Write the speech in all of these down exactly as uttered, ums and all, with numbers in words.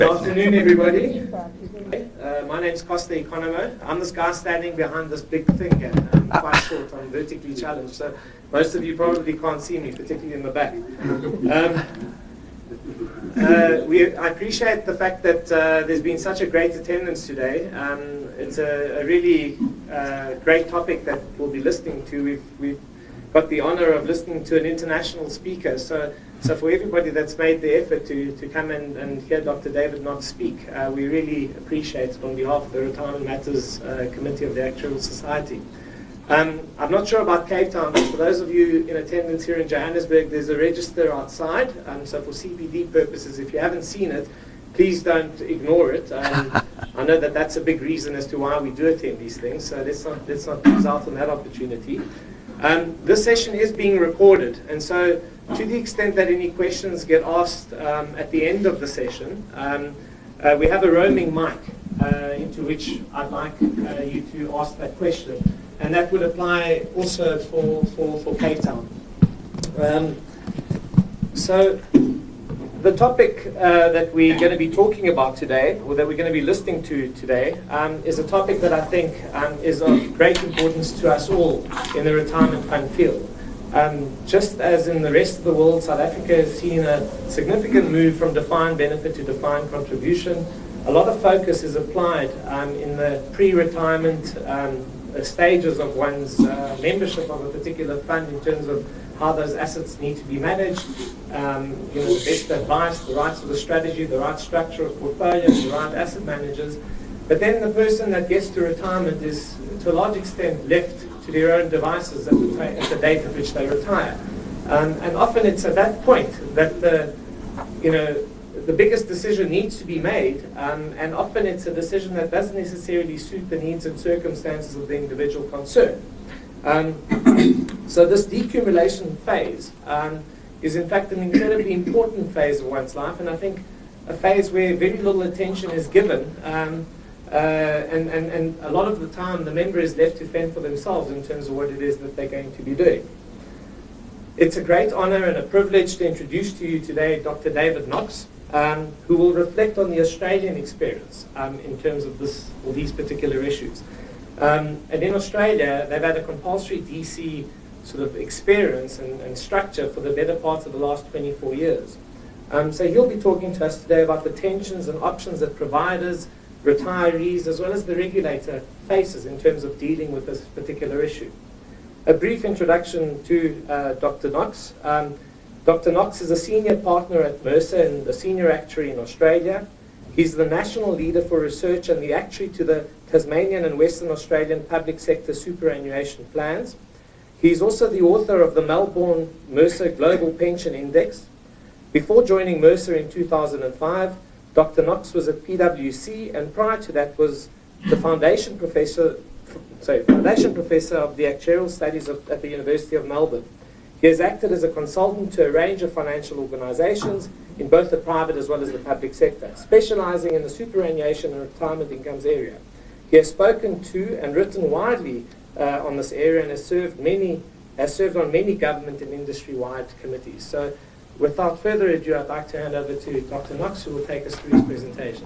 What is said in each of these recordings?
Good afternoon, everybody. Uh, my name's Costa Economo. I'm this guy standing behind this big thing here. I'm quite short, I'm vertically challenged, so most of you probably can't see me, particularly in the back. Um, uh, we, I appreciate the fact that uh, there's been such a great attendance today. Um, it's a, a really uh, great topic that we'll be listening to. We've, we've got the honor of listening to an international speaker. So, so for everybody that's made the effort to, to come and, and hear Doctor David Knox speak, uh, we really appreciate it on behalf of the Retirement Matters uh, Committee of the Actuarial Society. Um, I'm not sure about Cape Town, but for those of you in attendance here in Johannesburg, there's a register outside. Um, so for C P D purposes, if you haven't seen it, please don't ignore it. Um, I know that that's a big reason as to why we do attend these things, so let's not, let's not lose out on that opportunity. Um, this session is being recorded, and so to the extent that any questions get asked um, at the end of the session, um, uh, we have a roaming mic uh, into which I'd like uh, you to ask that question, and that would apply also for, for, for Cape Town. Um, so the topic uh, that we're going to be talking about today, or that we're going to be listening to today, um, is a topic that I think um, is of great importance to us all in the retirement fund field. Um, just as in the rest of the world, South Africa has seen a significant move from defined benefit to defined contribution. A lot of focus is applied um, in the pre-retirement um, stages of one's uh, membership of a particular fund in terms of how those assets need to be managed, um, you know, the best advice, the right sort of strategy, the right structure of portfolios, the right asset managers. But then the person that gets to retirement is, to a large extent, left to their own devices at the, at the date at which they retire. Um, and often it's at that point that the, you know, the biggest decision needs to be made, um, and often it's a decision that doesn't necessarily suit the needs and circumstances of the individual concerned. Um, so this decumulation phase um, is in fact an incredibly important phase of one's life, and I think a phase where very little attention is given, um, uh, and, and, and a lot of the time the member is left to fend for themselves in terms of what it is that they're going to be doing. It's a great honor and a privilege to introduce to you today Doctor David Knox, um, who will reflect on the Australian experience um, in terms of this or these particular issues. Um, and in Australia, they've had a compulsory D C sort of experience and, and structure for the better part of the last twenty-four years. Um, so he'll be talking to us today about the tensions and options that providers, retirees, as well as the regulator faces in terms of dealing with this particular issue. A brief introduction to uh, Doctor Knox. Um, Doctor Knox is a senior partner at Mercer and a senior actuary in Australia. He's the national leader for research and the actuary to the Tasmanian and Western Australian public sector superannuation plans. He's also the author of the Melbourne Mercer Global Pension Index. Before joining Mercer in two thousand five, Doctor Knox was at P W C, and prior to that was the foundation professor, sorry, foundation professor of the actuarial studies of, at the University of Melbourne. He has acted as a consultant to a range of financial organizations in both the private as well as the public sector, specializing in the superannuation and retirement incomes area. He has spoken to and written widely uh, on this area and has served many, has served on many government and industry-wide committees. So, without further ado, I'd like to hand over to Doctor Knox, who will take us through his presentation.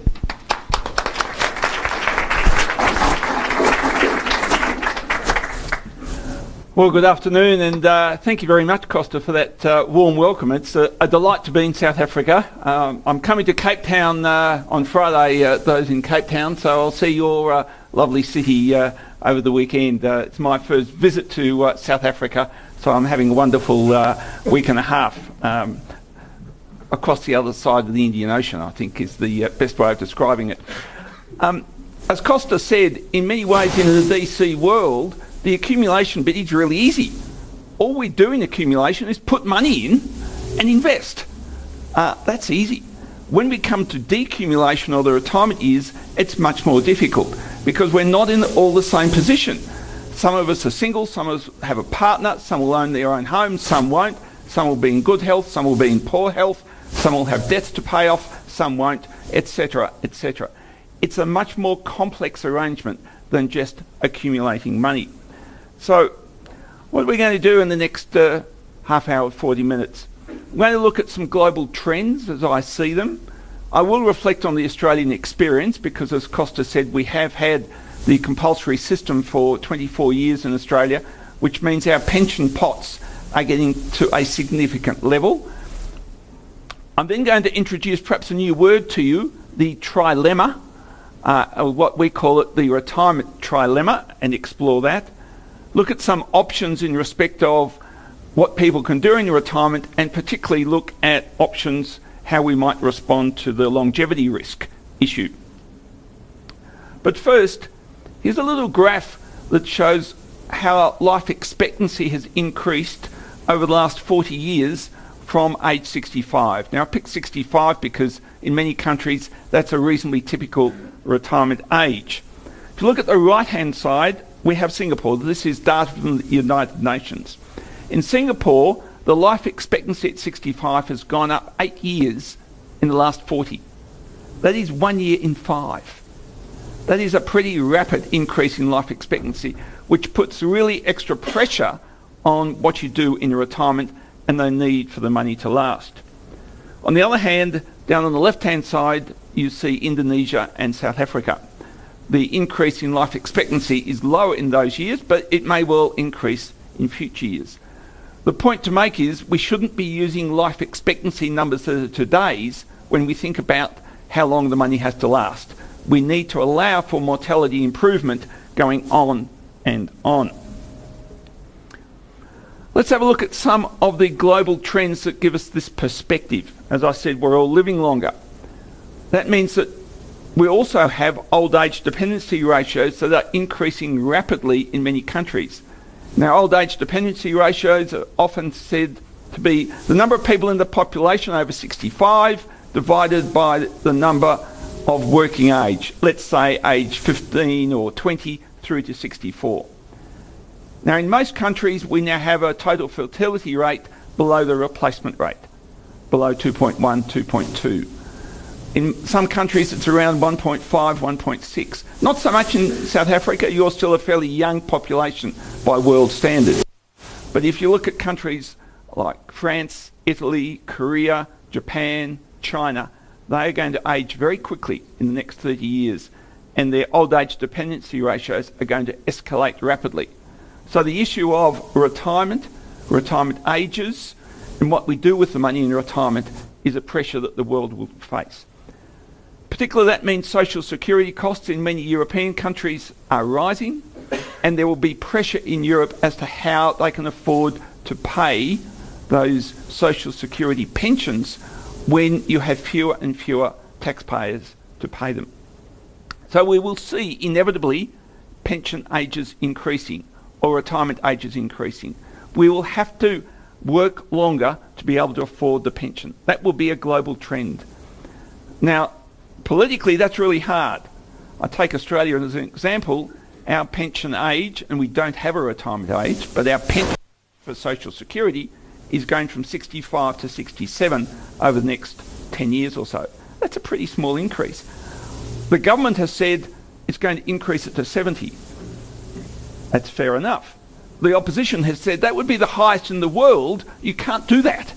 Well, good afternoon, and uh, thank you very much, Costa, for that uh, warm welcome. It's a, a delight to be in South Africa. Um, I'm coming to Cape Town uh, on Friday, uh, those in Cape Town, so I'll see your uh, lovely city uh, over the weekend. Uh, it's my first visit to uh, South Africa, so I'm having a wonderful uh, week and a half um, across the other side of the Indian Ocean, I think is the uh, best way of describing it. Um, as Costa said, in many ways in the D C world, the accumulation bit is really easy. All we do in accumulation is put money in and invest. Uh, that's easy. When we come to decumulation or the retirement years, it's much more difficult because we're not in all the same position. Some of us are single, some of us have a partner, some will own their own homes, some won't, some will be in good health, some will be in poor health, some will have debts to pay off, some won't, et cetera, et cetera. It's a much more complex arrangement than just accumulating money. So, what are we going to do in the next uh, half hour, forty minutes? We're going to look at some global trends as I see them. I will reflect on the Australian experience because, as Costa said, we have had the compulsory system for twenty-four years in Australia, which means our pension pots are getting to a significant level. I'm then going to introduce perhaps a new word to you, the trilemma, uh, or what we call it, the retirement trilemma, and explore that. Look at some options in respect of what people can do in retirement, and particularly look at options how we might respond to the longevity risk issue. But first, here's a little graph that shows how life expectancy has increased over the last forty years from age sixty-five. Now I picked sixty-five because in many countries that's a reasonably typical retirement age. If you look at the right hand side, we have Singapore. This is data from the United Nations. In Singapore, the life expectancy at sixty-five has gone up eight years in the last forty. That is one year in five. That is a pretty rapid increase in life expectancy, which puts really extra pressure on what you do in retirement and the need for the money to last. On the other hand, down on the left-hand side, you see Indonesia and South Africa. The increase in life expectancy is lower in those years, but it may well increase in future years. The point to make is we shouldn't be using life expectancy numbers that are today's when we think about how long the money has to last. We need to allow for mortality improvement going on and on. Let's have a look at some of the global trends that give us this perspective. As I said, we're all living longer. That means that we also have old age dependency ratios that are increasing rapidly in many countries. Now, old age dependency ratios are often said to be the number of people in the population over sixty-five divided by the number of working age, let's say age fifteen or twenty through to sixty-four. Now, in most countries, we now have a total fertility rate below the replacement rate, below two point one, two point two. In some countries, it's around one point five, one point six. Not so much in South Africa. You're still a fairly young population by world standards. But if you look at countries like France, Italy, Korea, Japan, China, they are going to age very quickly in the next thirty years, and their old age dependency ratios are going to escalate rapidly. So the issue of retirement, retirement ages, and what we do with the money in retirement is a pressure that the world will face. Particularly that means social security costs in many European countries are rising, and there will be pressure in Europe as to how they can afford to pay those social security pensions when you have fewer and fewer taxpayers to pay them. So we will see inevitably pension ages increasing or retirement ages increasing. We will have to work longer to be able to afford the pension. That will be a global trend. Now, politically, that's really hard. I take Australia as an example. Our pension age, and we don't have a retirement age, but our pension for social security is going from sixty-five to sixty-seven over the next ten years or so. That's a pretty small increase. The government has said it's going to increase it to seventy. That's fair enough. The opposition has said that would be the highest in the world. You can't do that.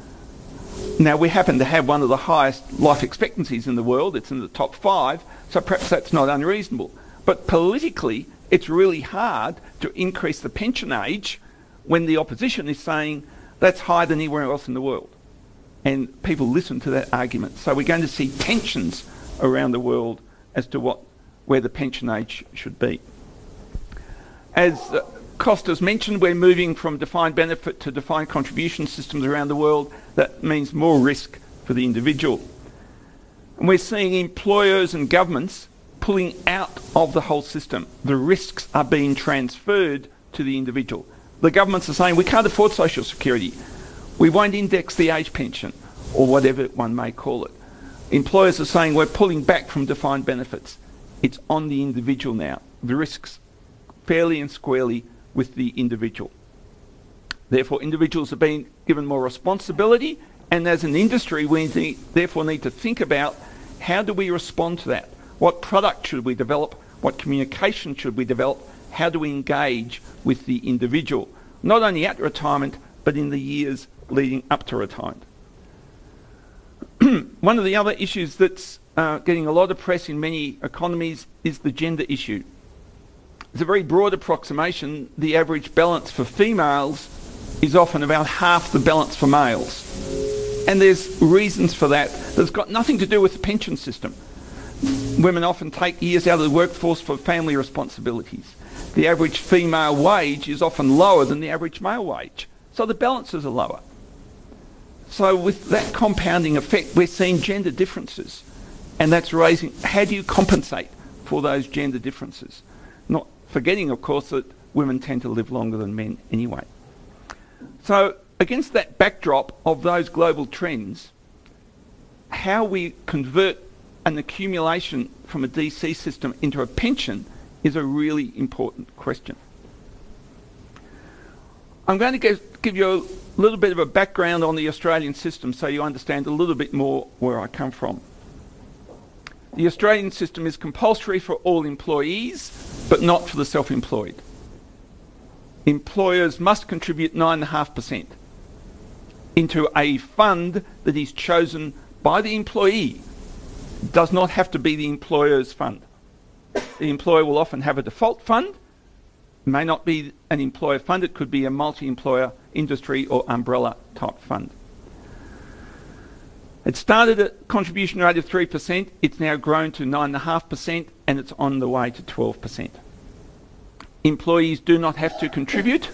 Now, we happen to have one of the highest life expectancies in the world. It's in the top five, so perhaps that's not unreasonable. But politically, it's really hard to increase the pension age when the opposition is saying that's higher than anywhere else in the world. And people listen to that argument. So we're going to see tensions around the world as to what, where the pension age should be. As uh, Costa's mentioned, we're moving from defined benefit to defined contribution systems around the world. That means more risk for the individual. And we're seeing employers and governments pulling out of the whole system. The risks are being transferred to the individual. The governments are saying we can't afford social security. We won't index the age pension, or whatever one may call it. Employers are saying we're pulling back from defined benefits. It's on the individual now. The risks fairly and squarely with the individual. Therefore, individuals are being given more responsibility, and as an industry, we need, therefore need to think about how do we respond to that? What product should we develop? What communication should we develop? How do we engage with the individual, not only at retirement, but in the years leading up to retirement? One one of the other issues that's uh, getting a lot of press in many economies is the gender issue. It's a very broad approximation. The average balance for females is often about half the balance for males. And there's reasons for that. That's got nothing to do with the pension system. Women often take years out of the workforce for family responsibilities. The average female wage is often lower than the average male wage. So the balances are lower. So with that compounding effect, we're seeing gender differences. And that's raising, how do you compensate for those gender differences? Not forgetting, of course, that women tend to live longer than men anyway. So against that backdrop of those global trends, how we convert an accumulation from a D C system into a pension is a really important question. I'm going to give, give you a little bit of a background on the Australian system so you understand a little bit more where I come from. The Australian system is compulsory for all employees, but not for the self-employed. Employers must contribute nine point five percent into a fund that is chosen by the employee. It does not have to be the employer's fund. The employer will often have a default fund. It may not be an employer fund, it could be a multi-employer industry or umbrella type fund. It started at a contribution rate of three percent, it's now grown to nine point five percent and it's on the way to twelve percent. Employees do not have to contribute,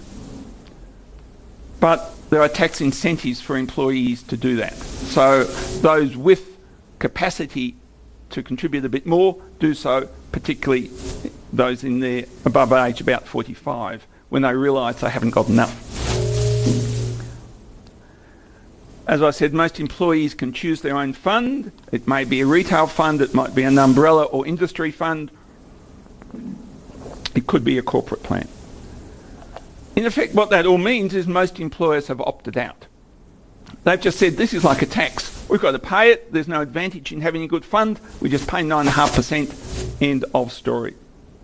but there are tax incentives for employees to do that. So those with capacity to contribute a bit more do so, particularly those in their above age about forty-five, when they realise they haven't got enough. As I said, most employees can choose their own fund. It may be a retail fund, it might be an umbrella or industry fund. It could be a corporate plan. In effect, what that all means is most employers have opted out. They've just said, this is like a tax. We've got to pay it. There's no advantage in having a good fund. We just pay nine point five percent. End of story.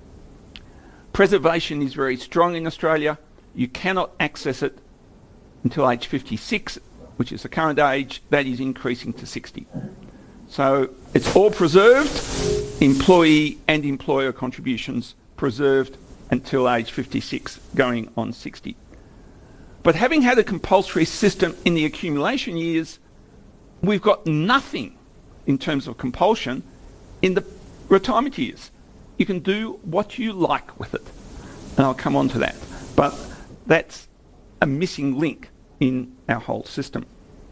Preservation is very strong in Australia. You cannot access it until age fifty-six, which is the current age. That is increasing to sixty. So it's all preserved. Employee and employer contributions preserved until age fifty-six, going on sixty. But having had a compulsory system in the accumulation years, we've got nothing in terms of compulsion in the retirement years. You can do what you like with it. And I'll come on to that. But that's a missing link in our whole system.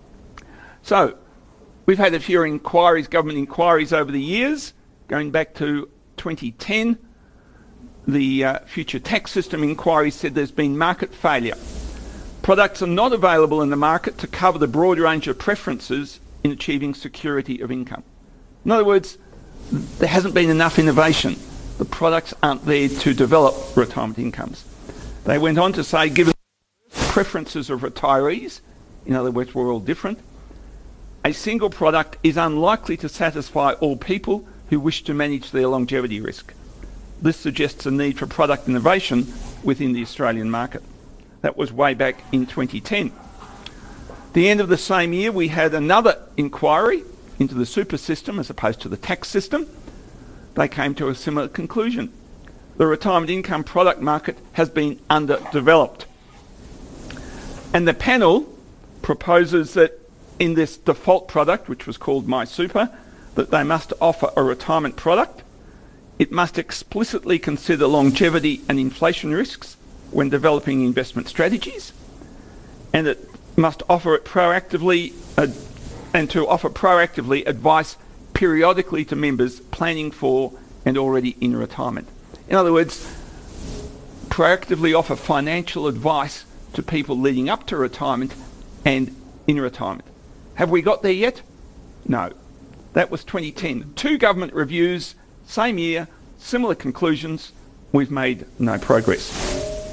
So we've had a few inquiries, government inquiries over the years, going back to twenty ten. The uh, future tax system inquiry said there's been market failure. Products are not available in the market to cover the broad range of preferences in achieving security of income. In other words, there hasn't been enough innovation. The products aren't there to develop retirement incomes. They went on to say, given the preferences of retirees, in other words, we're all different, a single product is unlikely to satisfy all people who wish to manage their longevity risk. This suggests a need for product innovation within the Australian market. That was way back in twenty ten. At the end of the same year, we had another inquiry into the super system as opposed to the tax system. They came to a similar conclusion. The retirement income product market has been underdeveloped. And the panel proposes that in this default product, which was called MySuper, that they must offer a retirement product. It must explicitly consider longevity and inflation risks when developing investment strategies, and it must offer it proactively uh, and to offer proactively advice periodically to members planning for and already in retirement. In other words, proactively offer financial advice to people leading up to retirement and in retirement. Have we got there yet? No. That was twenty ten. Two government reviews, same year, similar conclusions. We've made no progress.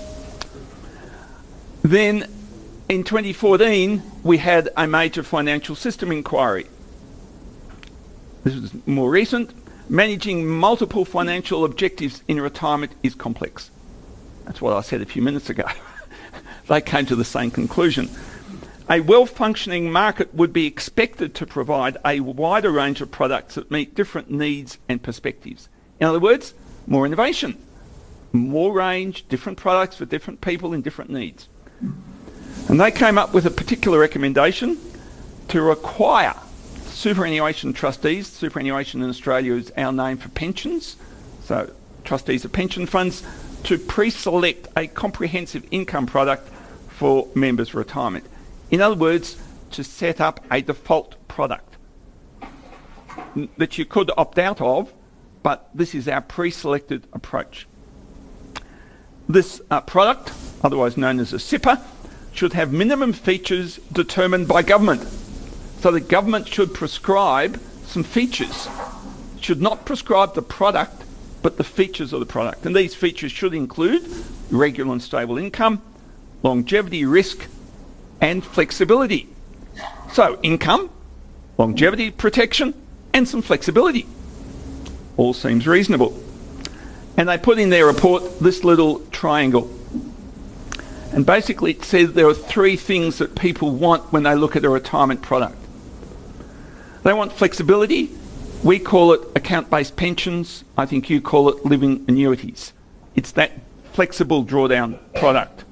Then in twenty fourteen, we had a major financial system inquiry. This was more recent. Managing multiple financial objectives in retirement is complex. That's what I said a few minutes ago. They came to the same conclusion. A well-functioning market would be expected to provide a wider range of products that meet different needs and perspectives. In other words, more innovation, more range, different products for different people in different needs. And they came up with a particular recommendation to require superannuation trustees, superannuation in Australia is our name for pensions, so trustees of pension funds, to pre-select a comprehensive income product for members' retirement. In other words, to set up a default product that you could opt out of, but this is our pre-selected approach. This uh, product, otherwise known as a S I P A, should have minimum features determined by government. So the government should prescribe some features. It should not prescribe the product, but the features of the product. And these features should include regular and stable income, longevity risk, and flexibility. So income, longevity protection, and some flexibility. All seems reasonable. And they put in their report this little triangle. And basically it says there are three things that people want when they look at a retirement product. They want flexibility. We call it account-based pensions. I think you call it living annuities. It's that flexible drawdown product.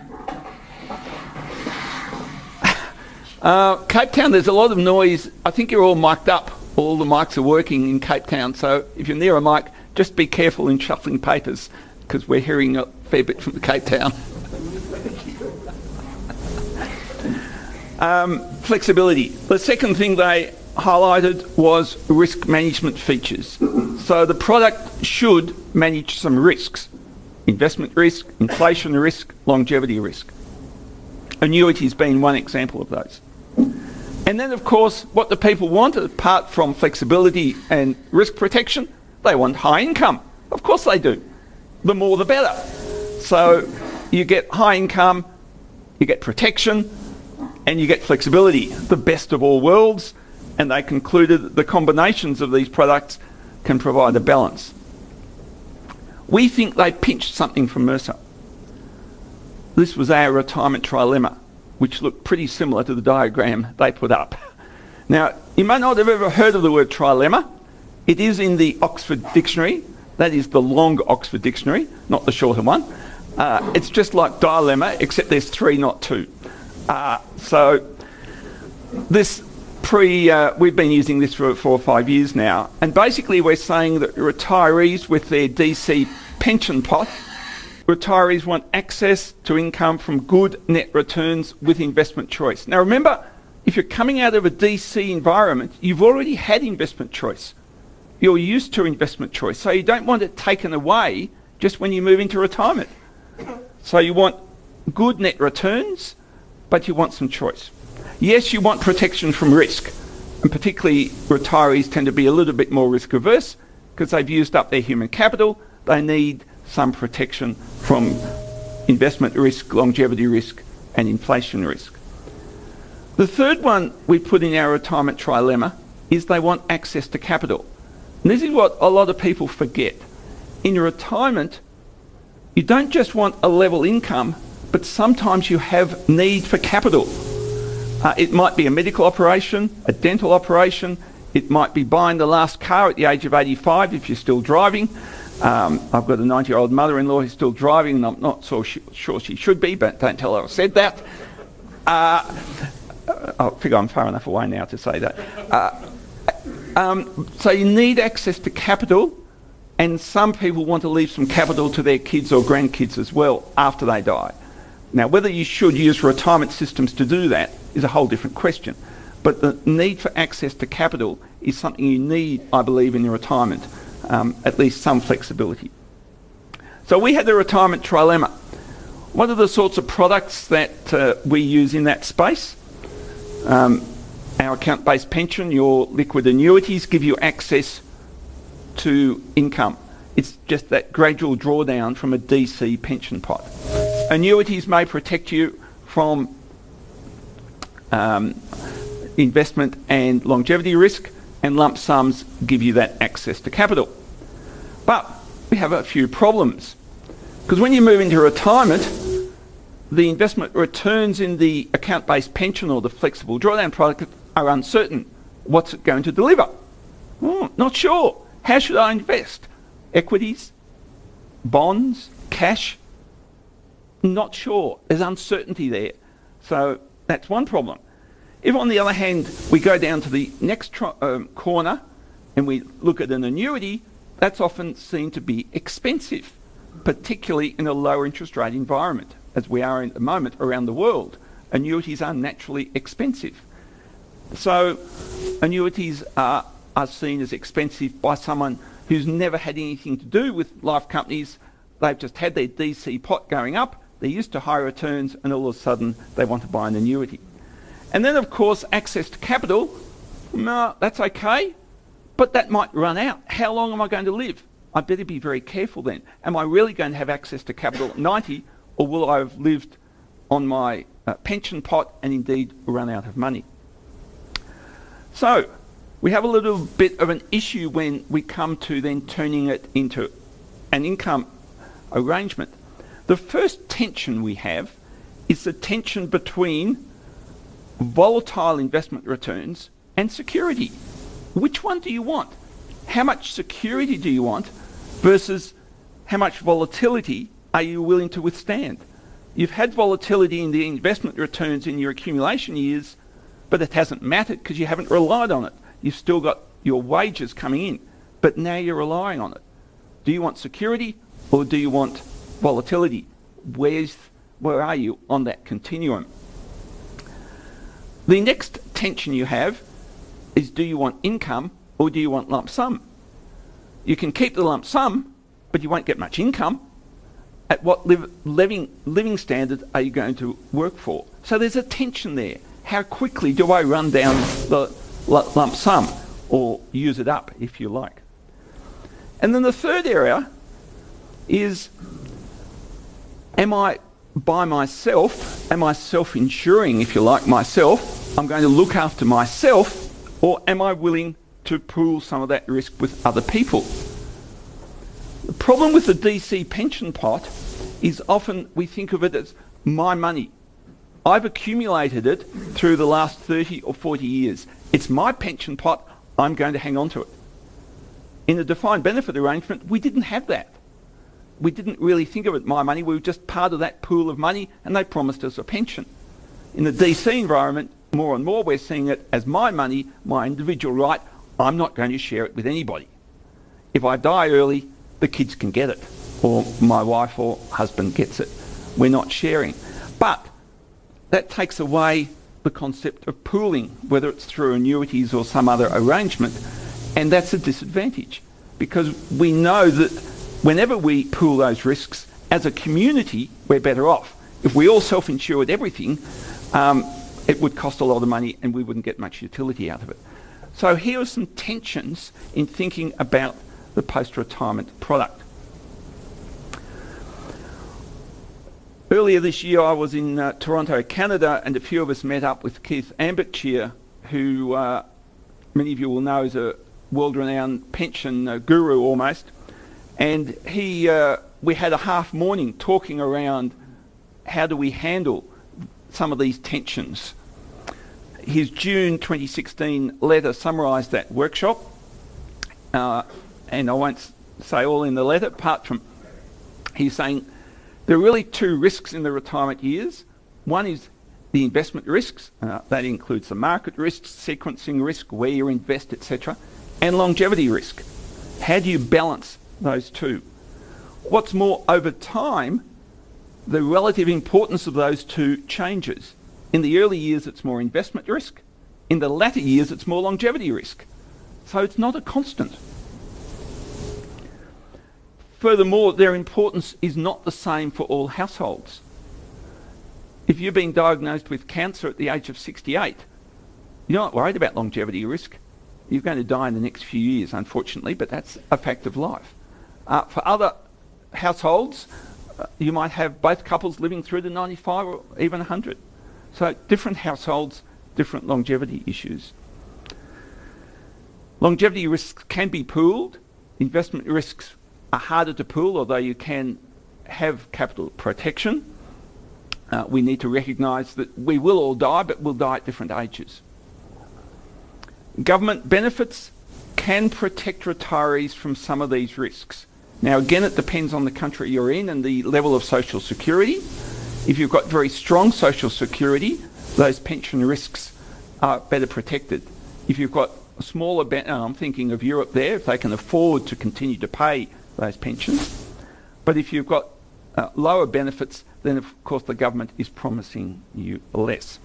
Uh, Cape Town, there's a lot of noise. I think you're all mic'd up. All the mics are working in Cape Town, so if you're near a mic, just be careful in shuffling papers, because we're hearing a fair bit from Cape Town. um, flexibility. The second thing they highlighted was risk management features. So the product should manage some risks. Investment risk, inflation risk, longevity risk. Annuities being one example of those. And then, of course, what do people want apart from flexibility and risk protection? They want high income. Of course they do. The more the better. So you get high income, you get protection, and you get flexibility, the best of all worlds. And they concluded that the combinations of these products can provide a balance. We think they pinched something from Mercer. This was our retirement trilemma, which looked pretty similar to the diagram they put up. Now, you may not have ever heard of the word trilemma. It is in the Oxford Dictionary. That is the long Oxford Dictionary, not the shorter one. Uh, it's just like dilemma, except there's three, not two. Uh, so this pre, uh, we've been using this for four or five years now, and basically we're saying that retirees with their D C pension pot, retirees want access to income from good net returns with investment choice. Now remember, if you're coming out of a D C environment, you've already had investment choice. You're used to investment choice, so you don't want it taken away just when you move into retirement. So you want good net returns, but you want some choice. Yes, you want protection from risk, and particularly retirees tend to be a little bit more risk averse because they've used up their human capital. They need some protection from investment risk, longevity risk, and inflation risk. The third one we put in our retirement trilemma is they want access to capital. And this is what a lot of people forget. In retirement, you don't just want a level income, but sometimes you have need for capital. Uh, it might be a medical operation, a dental operation. It might be buying the last car at the age of eighty-five if you're still driving. Um, I've got a ninety-year-old mother-in-law who's still driving, and I'm not so sh sure she should be, but don't tell her I said that. Uh, I figure I'm far enough away now to say that. Uh, um, so you need access to capital, and some people want to leave some capital to their kids or grandkids as well after they die. Now, whether you should use retirement systems to do that is a whole different question. But the need for access to capital is something you need, I believe, in your retirement, um, at least some flexibility. So we had the retirement trilemma. What are the sorts of products that uh, we use in that space? Um, our account-based pension, your liquid annuities give you access to income. It's just that gradual drawdown from a D C pension pot. Annuities may protect you from um, investment and longevity risk, and lump sums give you that access to capital. But we have a few problems, because when you move into retirement, the investment returns in the account-based pension or the flexible drawdown product are uncertain. What's it going to deliver? Oh, not sure. How should I invest? Equities? Bonds? Cash? Not sure. There's uncertainty there. So that's one problem. If, on the other hand, we go down to the next tr- um, corner and we look at an annuity, that's often seen to be expensive, particularly in a lower interest rate environment, as we are in at the moment around the world. Annuities are naturally expensive. So annuities are, are seen as expensive by someone who's never had anything to do with life companies. They've just had their D C pot going up, they're used to high returns, and all of a sudden they want to buy an annuity. And then, of course, access to capital. No, that's okay, but that might run out. How long am I going to live? I better be very careful then. Am I really going to have access to capital at ninety, or will I have lived on my uh, pension pot and indeed run out of money? So we have a little bit of an issue when we come to then turning it into an income arrangement. The first tension we have is the tension between volatile investment returns and security. Which one do you want? How much security do you want versus how much volatility are you willing to withstand? You've had volatility in the investment returns in your accumulation years, but it hasn't mattered because you haven't relied on it. You've still got your wages coming in, but now you're relying on it. Do you want security or do you want volatility? Where's, where are you on that continuum? The next tension you have is, do you want income or do you want lump sum? You can keep the lump sum, but you won't get much income. At what liv- living, living standard are you going to work for? So there's a tension there. How quickly do I run down the l- lump sum or use it up, if you like? And then the third area is, am I by myself, am I self-insuring, if you like, myself? I'm going to look after myself, or am I willing to pool some of that risk with other people? The problem with the D C pension pot is often we think of it as my money. I've accumulated it through the last thirty or forty years. It's my pension pot, I'm going to hang on to it. In the defined benefit arrangement, we didn't have that. We didn't really think of it my money, we were just part of that pool of money and they promised us a pension. In the D C environment, more and more we're seeing it as my money, my individual right. I'm not going to share it with anybody. If I die early, the kids can get it, or my wife or husband gets it. We're not sharing. But that takes away the concept of pooling, whether it's through annuities or some other arrangement, and that's a disadvantage because we know that whenever we pool those risks, as a community, we're better off. If we all self-insured everything, um, it would cost a lot of money and we wouldn't get much utility out of it. So here are some tensions in thinking about the post-retirement product. Earlier this year I was in uh, Toronto, Canada, and a few of us met up with Keith Ambitshire, who uh, many of you will know is a world-renowned pension uh, guru almost. And he, uh, we had a half morning talking around how do we handle some of these tensions. His June twenty sixteen letter summarised that workshop, uh, and I won't say all in the letter, apart from he's saying there are really two risks in the retirement years. One is the investment risks, uh, that includes the market risks, sequencing risk, where you invest, et cetera, and longevity risk. How do you balance those two? What's more, over time, the relative importance of those two changes. In the early years, it's more investment risk. In the latter years, it's more longevity risk. So it's not a constant. Furthermore, their importance is not the same for all households. If you've been diagnosed with cancer at the age of sixty-eight, you're not worried about longevity risk. You're going to die in the next few years, unfortunately, but that's a fact of life. Uh, for other households, uh, you might have both couples living through to ninety-five or even one hundred. So different households, different longevity issues. Longevity risks can be pooled. Investment risks are harder to pool, although you can have capital protection. Uh, we need to recognise that we will all die, but we'll die at different ages. Government benefits can protect retirees from some of these risks. Now again, it depends on the country you're in and the level of social security. If you've got very strong social security, those pension risks are better protected. If you've got a smaller, ben- oh, I'm thinking of Europe there, if they can afford to continue to pay those pensions. But if you've got uh, lower benefits, then of course the government is promising you less.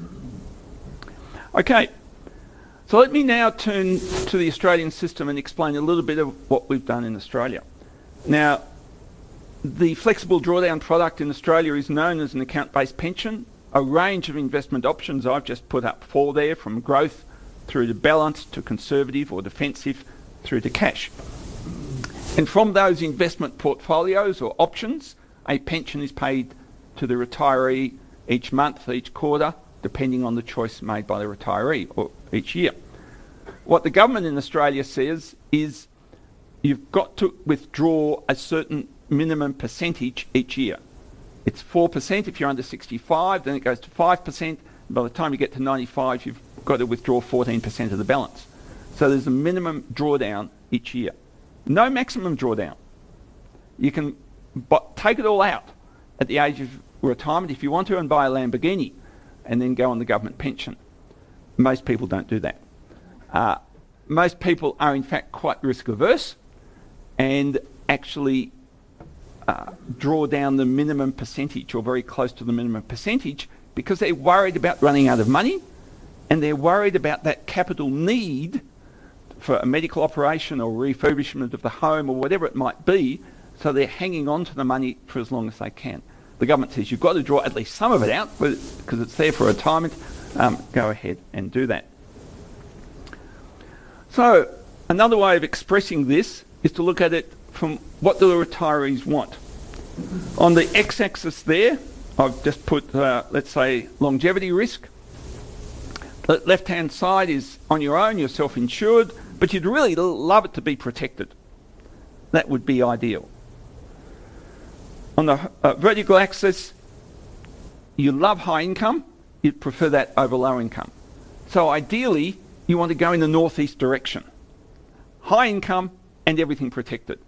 Okay, so let me now turn to the Australian system and explain a little bit of what we've done in Australia. Now, the flexible drawdown product in Australia is known as an account-based pension. A range of investment options I've just put up four there, from growth through to balanced to conservative or defensive through to cash. And from those investment portfolios or options, a pension is paid to the retiree each month, each quarter, depending on the choice made by the retiree, or each year. What the government in Australia says is you've got to withdraw a certain minimum percentage each year. It's four percent if you're under sixty-five, then it goes to five percent. By the time you get to ninety-five, you've got to withdraw fourteen percent of the balance. So there's a minimum drawdown each year. No maximum drawdown. You can but take it all out at the age of retirement if you want to and buy a Lamborghini and then go on the government pension. Most people don't do that. Uh, most people are in fact quite risk averse and actually uh, draw down the minimum percentage or very close to the minimum percentage because they're worried about running out of money and they're worried about that capital need for a medical operation or refurbishment of the home or whatever it might be, so they're hanging on to the money for as long as they can. The government says you've got to draw at least some of it out because it's there for retirement. Um, go ahead and do that. So another way of expressing this is to look at it from what do the retirees want. On the x-axis there, I've just put, uh, let's say, longevity risk. The left-hand side is on your own, you're self-insured, but you'd really love it to be protected. That would be ideal. On the uh, vertical axis, you love high income, you'd prefer that over low income. So ideally, you want to go in the northeast direction. High income and everything protected.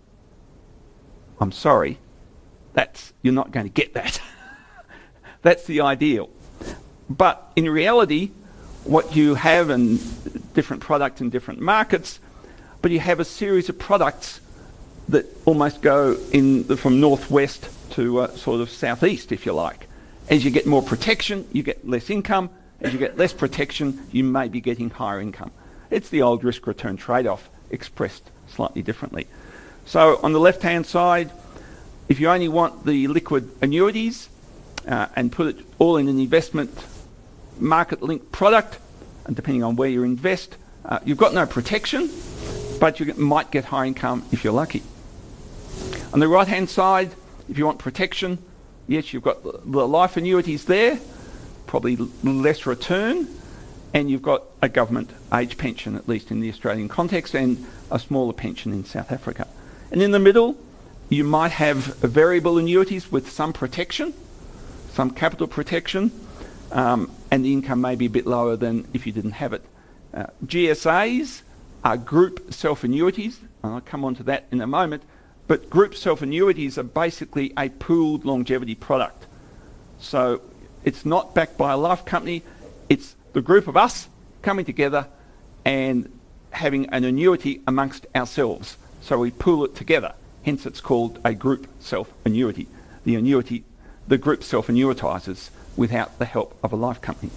I'm sorry, that's, you're not going to get that. That's the ideal. But in reality, what you have in different products in different markets, but you have a series of products that almost go in the, from northwest to uh, sort of southeast, if you like. As you get more protection, you get less income. As you get less protection, you may be getting higher income. It's the old risk-return trade-off expressed slightly differently. So on the left-hand side, if you only want the liquid annuities uh, and put it all in an investment market-linked product, and depending on where you invest, uh, you've got no protection, but you might get high income if you're lucky. On the right-hand side, if you want protection, yes, you've got the life annuities there, probably less return, and you've got a government age pension, at least in the Australian context, and a smaller pension in South Africa. And in the middle, you might have variable annuities with some protection, some capital protection, um, and the income may be a bit lower than if you didn't have it. Uh, G S As are group self-annuities, and I'll come on to that in a moment, but group self-annuities are basically a pooled longevity product. So it's not backed by a life company, it's the group of us coming together and having an annuity amongst ourselves. So we pool it together, hence it's called a group self-annuity. The annuity, the group self-annuitises without the help of a life company.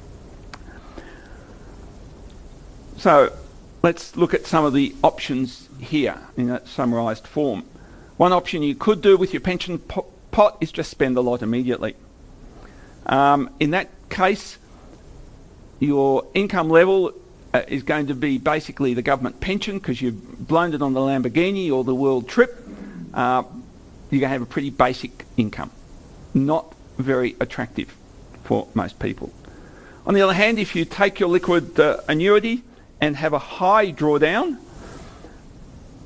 So let's look at some of the options here in a summarised form. One option you could do with your pension pot is just spend the lot immediately. Um, in that case, your income level uh, is going to be basically the government pension because you've blown it on the Lamborghini or the world trip. Uh, you're going to have a pretty basic income. Not very attractive for most people. On the other hand, if you take your liquid uh, annuity and have a high drawdown,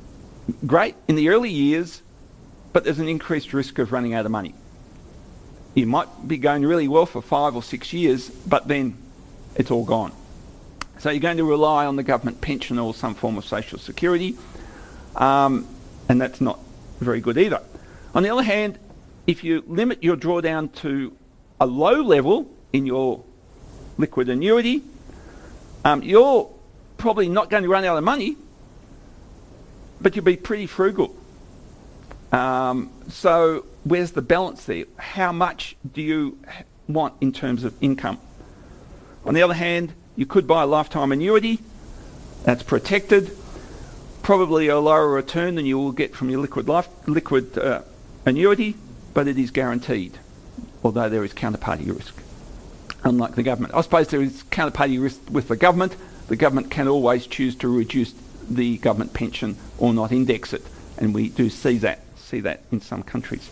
great in the early years, but there's an increased risk of running out of money. you might be going really well for five or six years, but then it's all gone. So you're going to rely on the government pension or some form of social security, um, and that's not very good either. On the other hand, if you limit your drawdown to a low level in your liquid annuity, um, you're probably not going to run out of money, but you'll be pretty frugal. Um, so where's the balance there? How much do you want in terms of income? On the other hand, you could buy a lifetime annuity that's protected, probably a lower return than you will get from your liquid life liquid uh, annuity, but it is guaranteed, although there is counterparty risk, unlike the government. I suppose there is counterparty risk with the government. The government can always choose to reduce the government pension or not index it, and we do see that see that in some countries.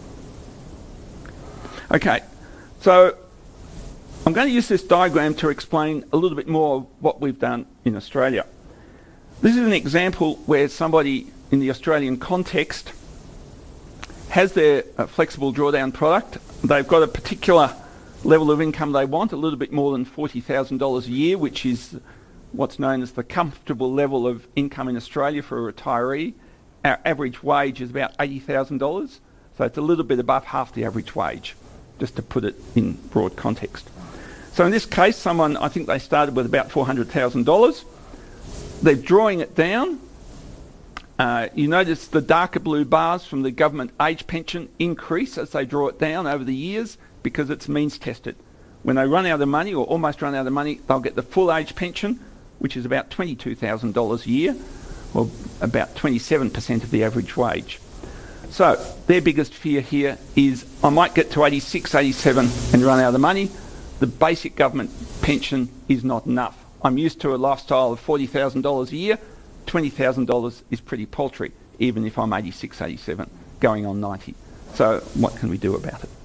Okay, so I'm going to use this diagram to explain a little bit more of what we've done in Australia. This is an example where somebody in the Australian context has their uh, flexible drawdown product. They've got a particular level of income they want, a little bit more than forty thousand dollars a year, which is what's known as the comfortable level of income in Australia for a retiree. Our average wage is about eighty thousand dollars, so it's a little bit above half the average wage, just to put it in broad context. So in this case, someone, I think they started with about four hundred thousand dollars. They're drawing it down. Uh, you notice the darker blue bars from the government age pension increase as they draw it down over the years because it's means tested. When they run out of money or almost run out of money, they'll get the full age pension, which is about twenty-two thousand dollars a year, or about twenty-seven percent of the average wage. So their biggest fear here is, I might get to eighty-six, eighty-seven and run out of money. The basic government pension is not enough. I'm used to a lifestyle of forty thousand dollars a year. twenty thousand dollars is pretty paltry, even if I'm eighty-six, eighty-seven, going on ninety. So what can we do about it?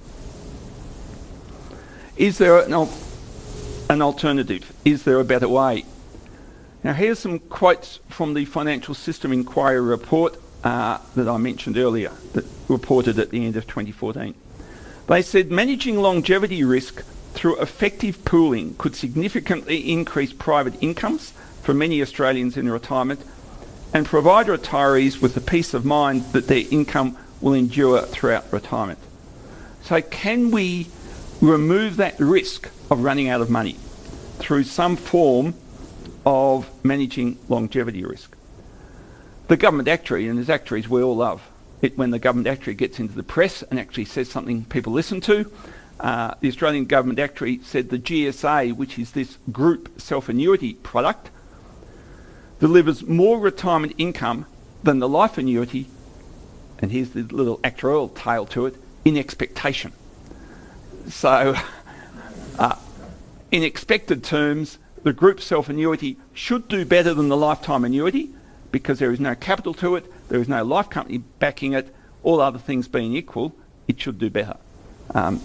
Is there an, al an alternative? Is there a better way? Now here's some quotes from the Financial System Inquiry report uh, that I mentioned earlier, that reported at the end of twenty fourteen. They said managing longevity risk through effective pooling could significantly increase private incomes for many Australians in retirement and provide retirees with the peace of mind that their income will endure throughout retirement. So can we remove that risk of running out of money through some form of managing longevity risk? The government actuary, and as actuaries we all love it when the government actuary gets into the press and actually says something people listen to. Uh, the Australian Government Actuary said the G S A, which is this group self-annuity product, delivers more retirement income than the life annuity, and here's the little actuarial tail to it, in expectation. So, uh, in expected terms, the group self-annuity should do better than the lifetime annuity because there is no capital to it, there is no life company backing it, all other things being equal, it should do better. Um,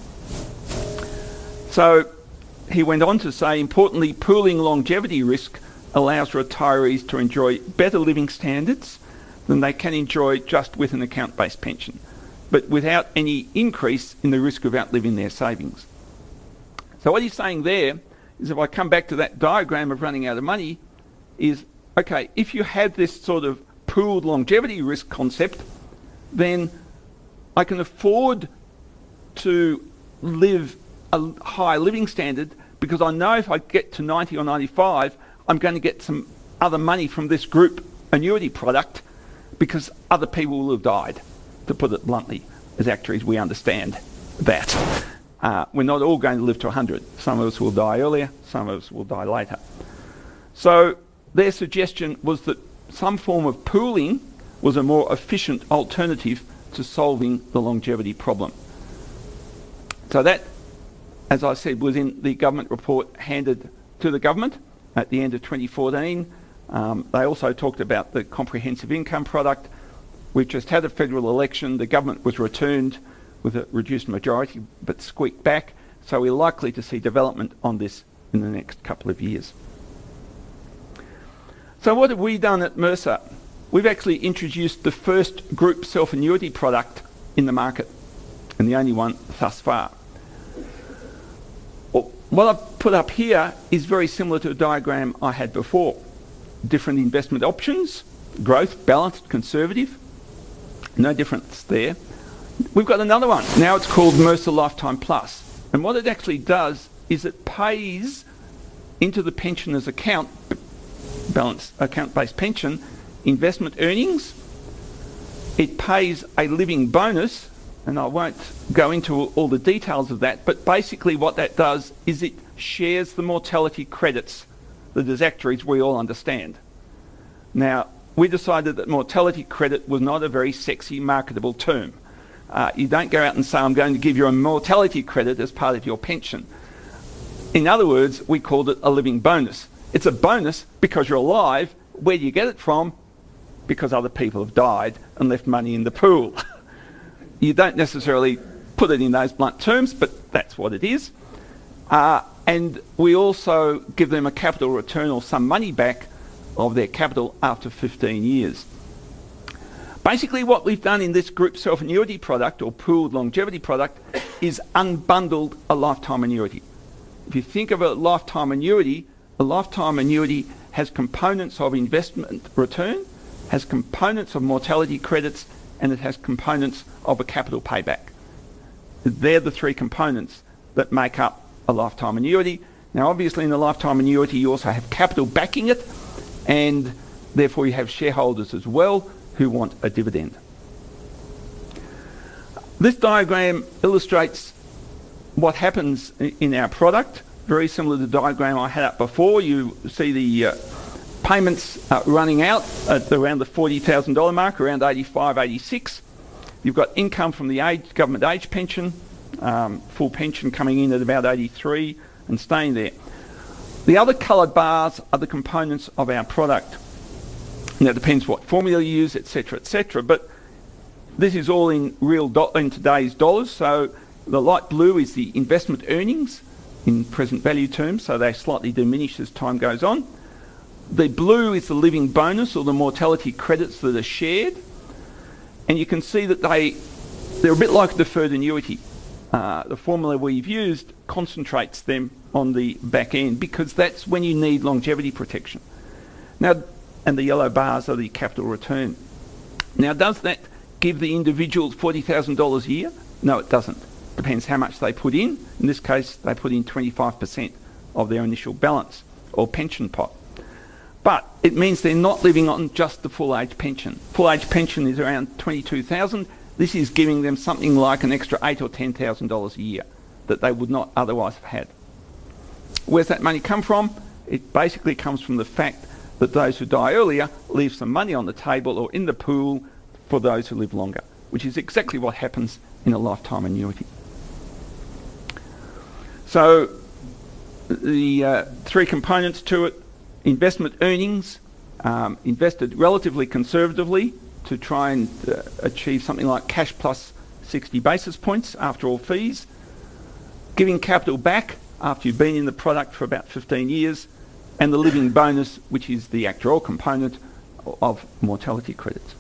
So he went on to say, importantly, pooling longevity risk allows retirees to enjoy better living standards than they can enjoy just with an account-based pension, but without any increase in the risk of outliving their savings. So what he's saying there is, if I come back to that diagram of running out of money, is, okay, if you have this sort of pooled longevity risk concept, then I can afford to live a high living standard because I know if I get to ninety or ninety-five, I'm going to get some other money from this group annuity product because other people will have died, to put it bluntly. As actuaries, we understand that. Uh, we're not all going to live to one hundred. Some of us will die earlier, some of us will die later. So their suggestion was that some form of pooling was a more efficient alternative to solving the longevity problem. So that, as I said, was in the government report handed to the government at the end of twenty fourteen. Um, they also talked about the comprehensive income product. We've just had a federal election. The government was returned with a reduced majority but squeaked back. So we're likely to see development on this in the next couple of years. So what have we done at Mercer? We've actually introduced the first group self-annuity product in the market, and the only one thus far. what I've put up here is very similar to a diagram I had before. Different investment options, growth, balanced, conservative. No difference there. We've got another one. Now it's called Mercer Lifetime Plus. And what it actually does is it pays into the pensioner's account, balance account-based pension, investment earnings. It pays a living bonus, and I won't go into all the details of that, but basically what that does is it shares the mortality credits, the exactories we all understand. Now, we decided that mortality credit was not a very sexy, marketable term. Uh, you don't go out and say, I'm going to give you a mortality credit as part of your pension. In other words, we called it a living bonus. It's a bonus because you're alive. Where do you get it from? Because other people have died and left money in the pool. You don't necessarily put it in those blunt terms, but that's what it is. Uh, and we also give them a capital return or some money back of their capital after fifteen years. Basically what we've done in this group self-annuity product or pooled longevity product is unbundled a lifetime annuity. If you think of a lifetime annuity, a lifetime annuity has components of investment return, has components of mortality credits, and it has components of a capital payback. They're the three components that make up a lifetime annuity. Now obviously in a lifetime annuity you also have capital backing it, and therefore you have shareholders as well who want a dividend. This diagram illustrates what happens in our product, very similar to the diagram I had up before. You see the uh, payments uh, running out at around the forty thousand dollar mark, around eighty-five, eighty-six. You've got income from the age, government age pension, um, full pension coming in at about eighty-three and staying there. The other coloured bars are the components of our product. Now it depends what formula you use, et cetera, et cetera. But this is all in real do in today's dollars. So the light blue is the investment earnings in present value terms, so they slightly diminish as time goes on. The blue is the living bonus or the mortality credits that are shared, and you can see that they they're a bit like a deferred annuity. Uh, the formula we've used concentrates them on the back end because that's when you need longevity protection. Now, and the yellow bars are the capital return. Now, does that give the individuals forty thousand dollars a year? No, it doesn't. Depends how much they put in. In this case, they put in twenty-five percent of their initial balance or pension pot. But it means they're not living on just the full age pension. Full age pension is around twenty-two thousand dollars. This is giving them something like an extra eight thousand or ten thousand dollars a year that they would not otherwise have had. Where's that money come from? It basically comes from the fact that those who die earlier leave some money on the table or in the pool for those who live longer, which is exactly what happens in a lifetime annuity. So the uh, three components to it: investment earnings, um, invested relatively conservatively to try and uh, achieve something like cash plus sixty basis points after all fees, giving capital back after you've been in the product for about fifteen years, and the living bonus, which is the actuarial component of mortality credits.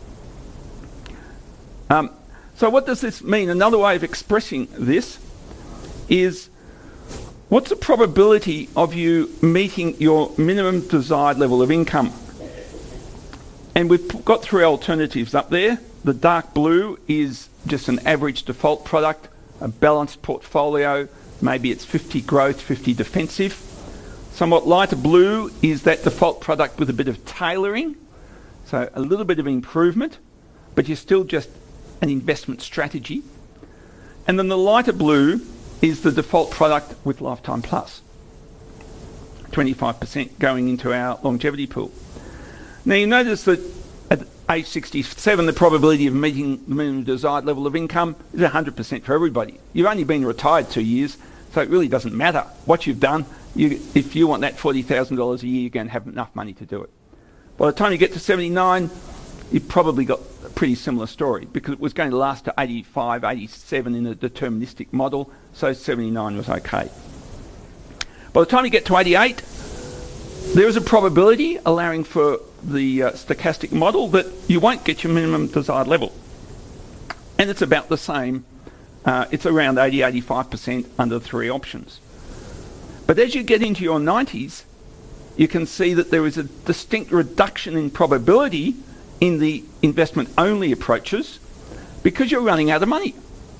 Um, so what does this mean? Another way of expressing this is, what's the probability of you meeting your minimum desired level of income? And we've got three alternatives up there. The dark blue is just an average default product, a balanced portfolio. Maybe it's fifty growth, fifty defensive. Somewhat lighter blue is that default product with a bit of tailoring, so a little bit of improvement, but you're still just an investment strategy. And then the lighter blue is the default product with Lifetime Plus, twenty-five percent going into our longevity pool. Now you notice that at age sixty-seven, the probability of meeting the minimum desired level of income is one hundred percent for everybody. You've only been retired two years, so it really doesn't matter what you've done. You, if you want that forty thousand dollars a year, you're going to have enough money to do it. By the time you get to seventy-nine, you've probably got a pretty similar story, because it was going to last to eighty-five, eighty-seven in a deterministic model, so seventy-nine was okay. By the time you get to eighty-eight, there is a probability, allowing for the uh, stochastic model, that you won't get your minimum desired level. And it's about the same. Uh, it's around eighty, eighty-five percent under three options. But as you get into your nineties, you can see that there is a distinct reduction in probability in the investment-only approaches because you're running out of money.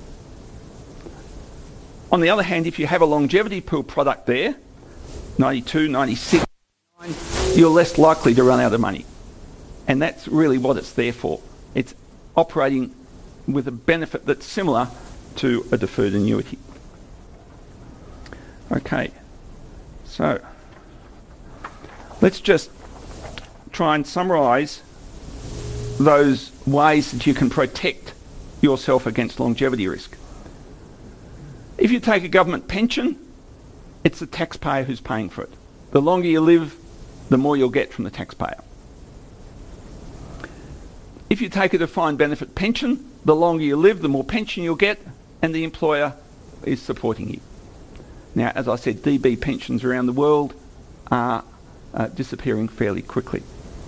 On the other hand, if you have a longevity pool product there, ninety-two, ninety-six, you're less likely to run out of money. And that's really what it's there for. It's operating with a benefit that's similar to a deferred annuity. Okay, so let's just try and summarise those ways that you can protect yourself against longevity risk. If you take a government pension, it's the taxpayer who's paying for it. The longer you live, the more you'll get from the taxpayer. If you take a defined benefit pension, the longer you live, the more pension you'll get, and the employer is supporting you. Now, as I said, D B pensions around the world are uh, disappearing fairly quickly.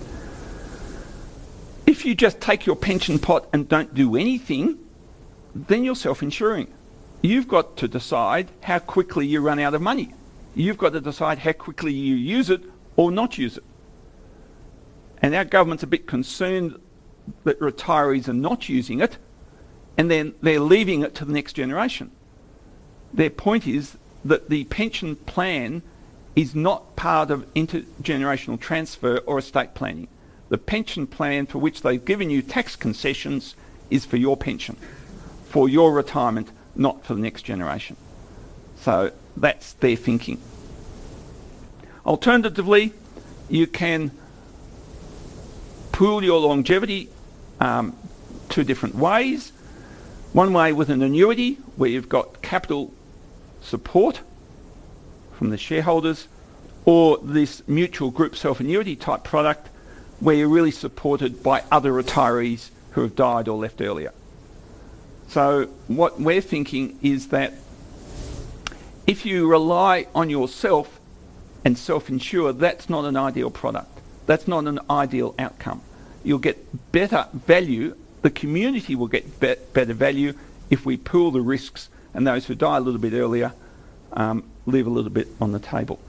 If you just take your pension pot and don't do anything, then you're self-insuring. You've got to decide how quickly you run out of money. You've got to decide how quickly you use it or not use it. And our government's a bit concerned that retirees are not using it, and then they're leaving it to the next generation. Their point is that the pension plan is not part of intergenerational transfer or estate planning. The pension plan for which they've given you tax concessions is for your pension, for your retirement, not for the next generation. So that's their thinking. Alternatively, you can pool your longevity um, two different ways. One way with an annuity, where you've got capital support from the shareholders, or this mutual group self-annuity type product, where you're really supported by other retirees who have died or left earlier. So what we're thinking is that if you rely on yourself and self-insure, that's not an ideal product. That's not an ideal outcome. You'll get better value, the community will get be better value if we pool the risks, and those who die a little bit earlier um, leave a little bit on the table.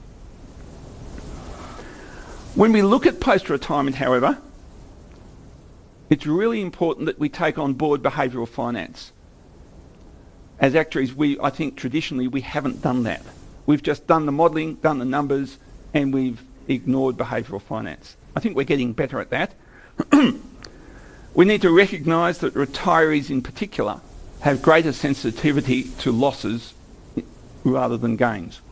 When we look at post-retirement, however, it's really important that we take on board behavioural finance. As actuaries, we, I think traditionally we haven't done that. We've just done the modelling, done the numbers, and we've ignored behavioural finance. I think we're getting better at that. We need to recognise that retirees in particular have greater sensitivity to losses rather than gains.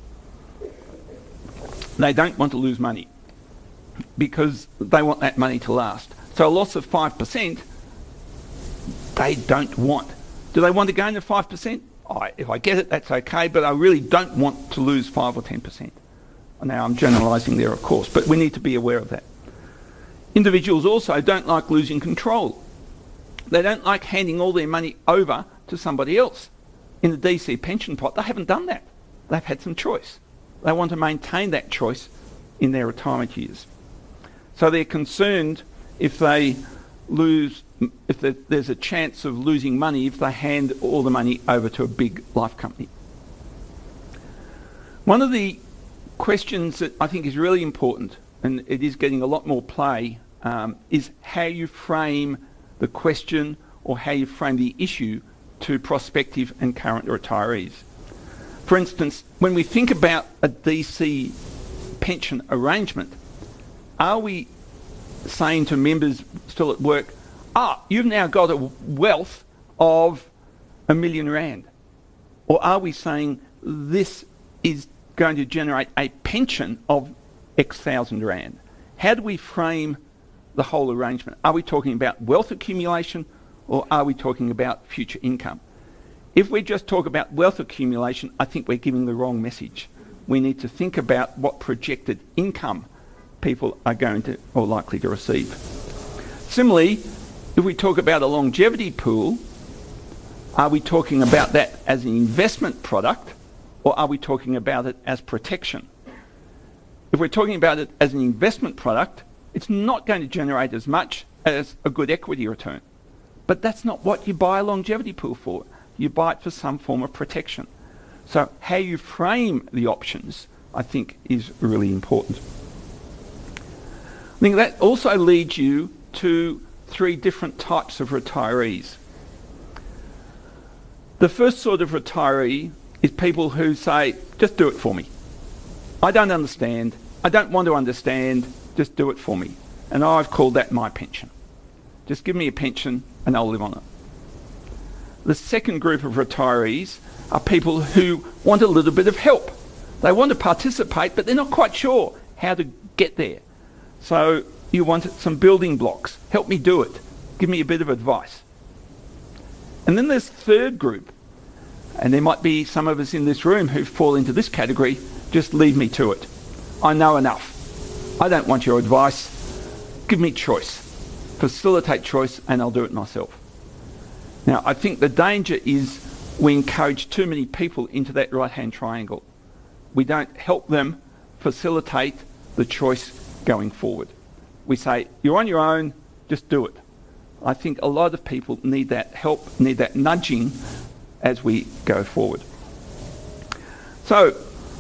They don't want to lose money because they want that money to last. So a loss of five percent, they don't want. Do they want to gain of five percent? I, if I get it, that's okay, but I really don't want to lose five or ten percent. Now, I'm generalising there, of course, but we need to be aware of that. Individuals also don't like losing control. They don't like handing all their money over to somebody else. In the D C pension pot, they haven't done that. They've had some choice. They want to maintain that choice in their retirement years. So they're concerned if they lose, if there's a chance of losing money if they hand all the money over to a big life company. One of the questions that I think is really important, and it is getting a lot more play, um, is how you frame the question or how you frame the issue to prospective and current retirees. For instance, when we think about a D C pension arrangement, are we saying to members still at work, ah, you've now got a wealth of a million rand? Or are we saying this is going to generate a pension of X thousand rand? How do we frame the whole arrangement? Are we talking about wealth accumulation or are we talking about future income? If we just talk about wealth accumulation, I think we're giving the wrong message. We need to think about what projected income people are going to or likely to receive. Similarly, if we talk about a longevity pool, are we talking about that as an investment product or are we talking about it as protection? If we're talking about it as an investment product, it's not going to generate as much as a good equity return. But that's not what you buy a longevity pool for. You buy it for some form of protection. So how you frame the options, I think is really important. I think that also leads you to three different types of retirees. The first sort of retiree is people who say, just do it for me. I don't understand. I don't want to understand. Just do it for me. And I've called that my pension. Just give me a pension and I'll live on it. The second group of retirees are people who want a little bit of help. They want to participate, but they're not quite sure how to get there. So you want some building blocks. Help me do it. Give me a bit of advice. And then there's third group, and there might be some of us in this room who fall into this category. Just leave me to it. I know enough. I don't want your advice. Give me choice. Facilitate choice, and I'll do it myself. Now, I think the danger is we encourage too many people into that right-hand triangle. We don't help them facilitate the choice going forward. We say, you're on your own, just do it. I think a lot of people need that help, need that nudging as we go forward. So,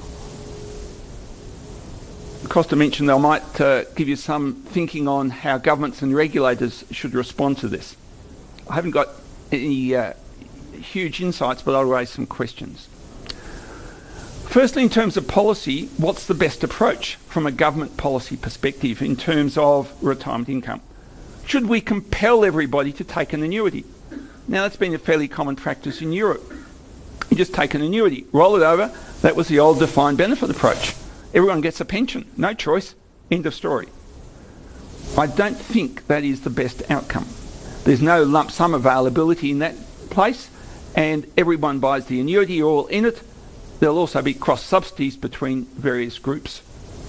Costa mentioned I might uh, give you some thinking on how governments and regulators should respond to this. I haven't got any uh, huge insights, but I'll raise some questions. Firstly, in terms of policy, what's the best approach from a government policy perspective in terms of retirement income? Should we compel everybody to take an annuity? Now, that's been a fairly common practice in Europe. You just take an annuity, roll it over. That was the old defined benefit approach. Everyone gets a pension, no choice, end of story. I don't think that is the best outcome. There's no lump sum availability in that place, and everyone buys the annuity, you're all in it. There'll also be cross-subsidies between various groups.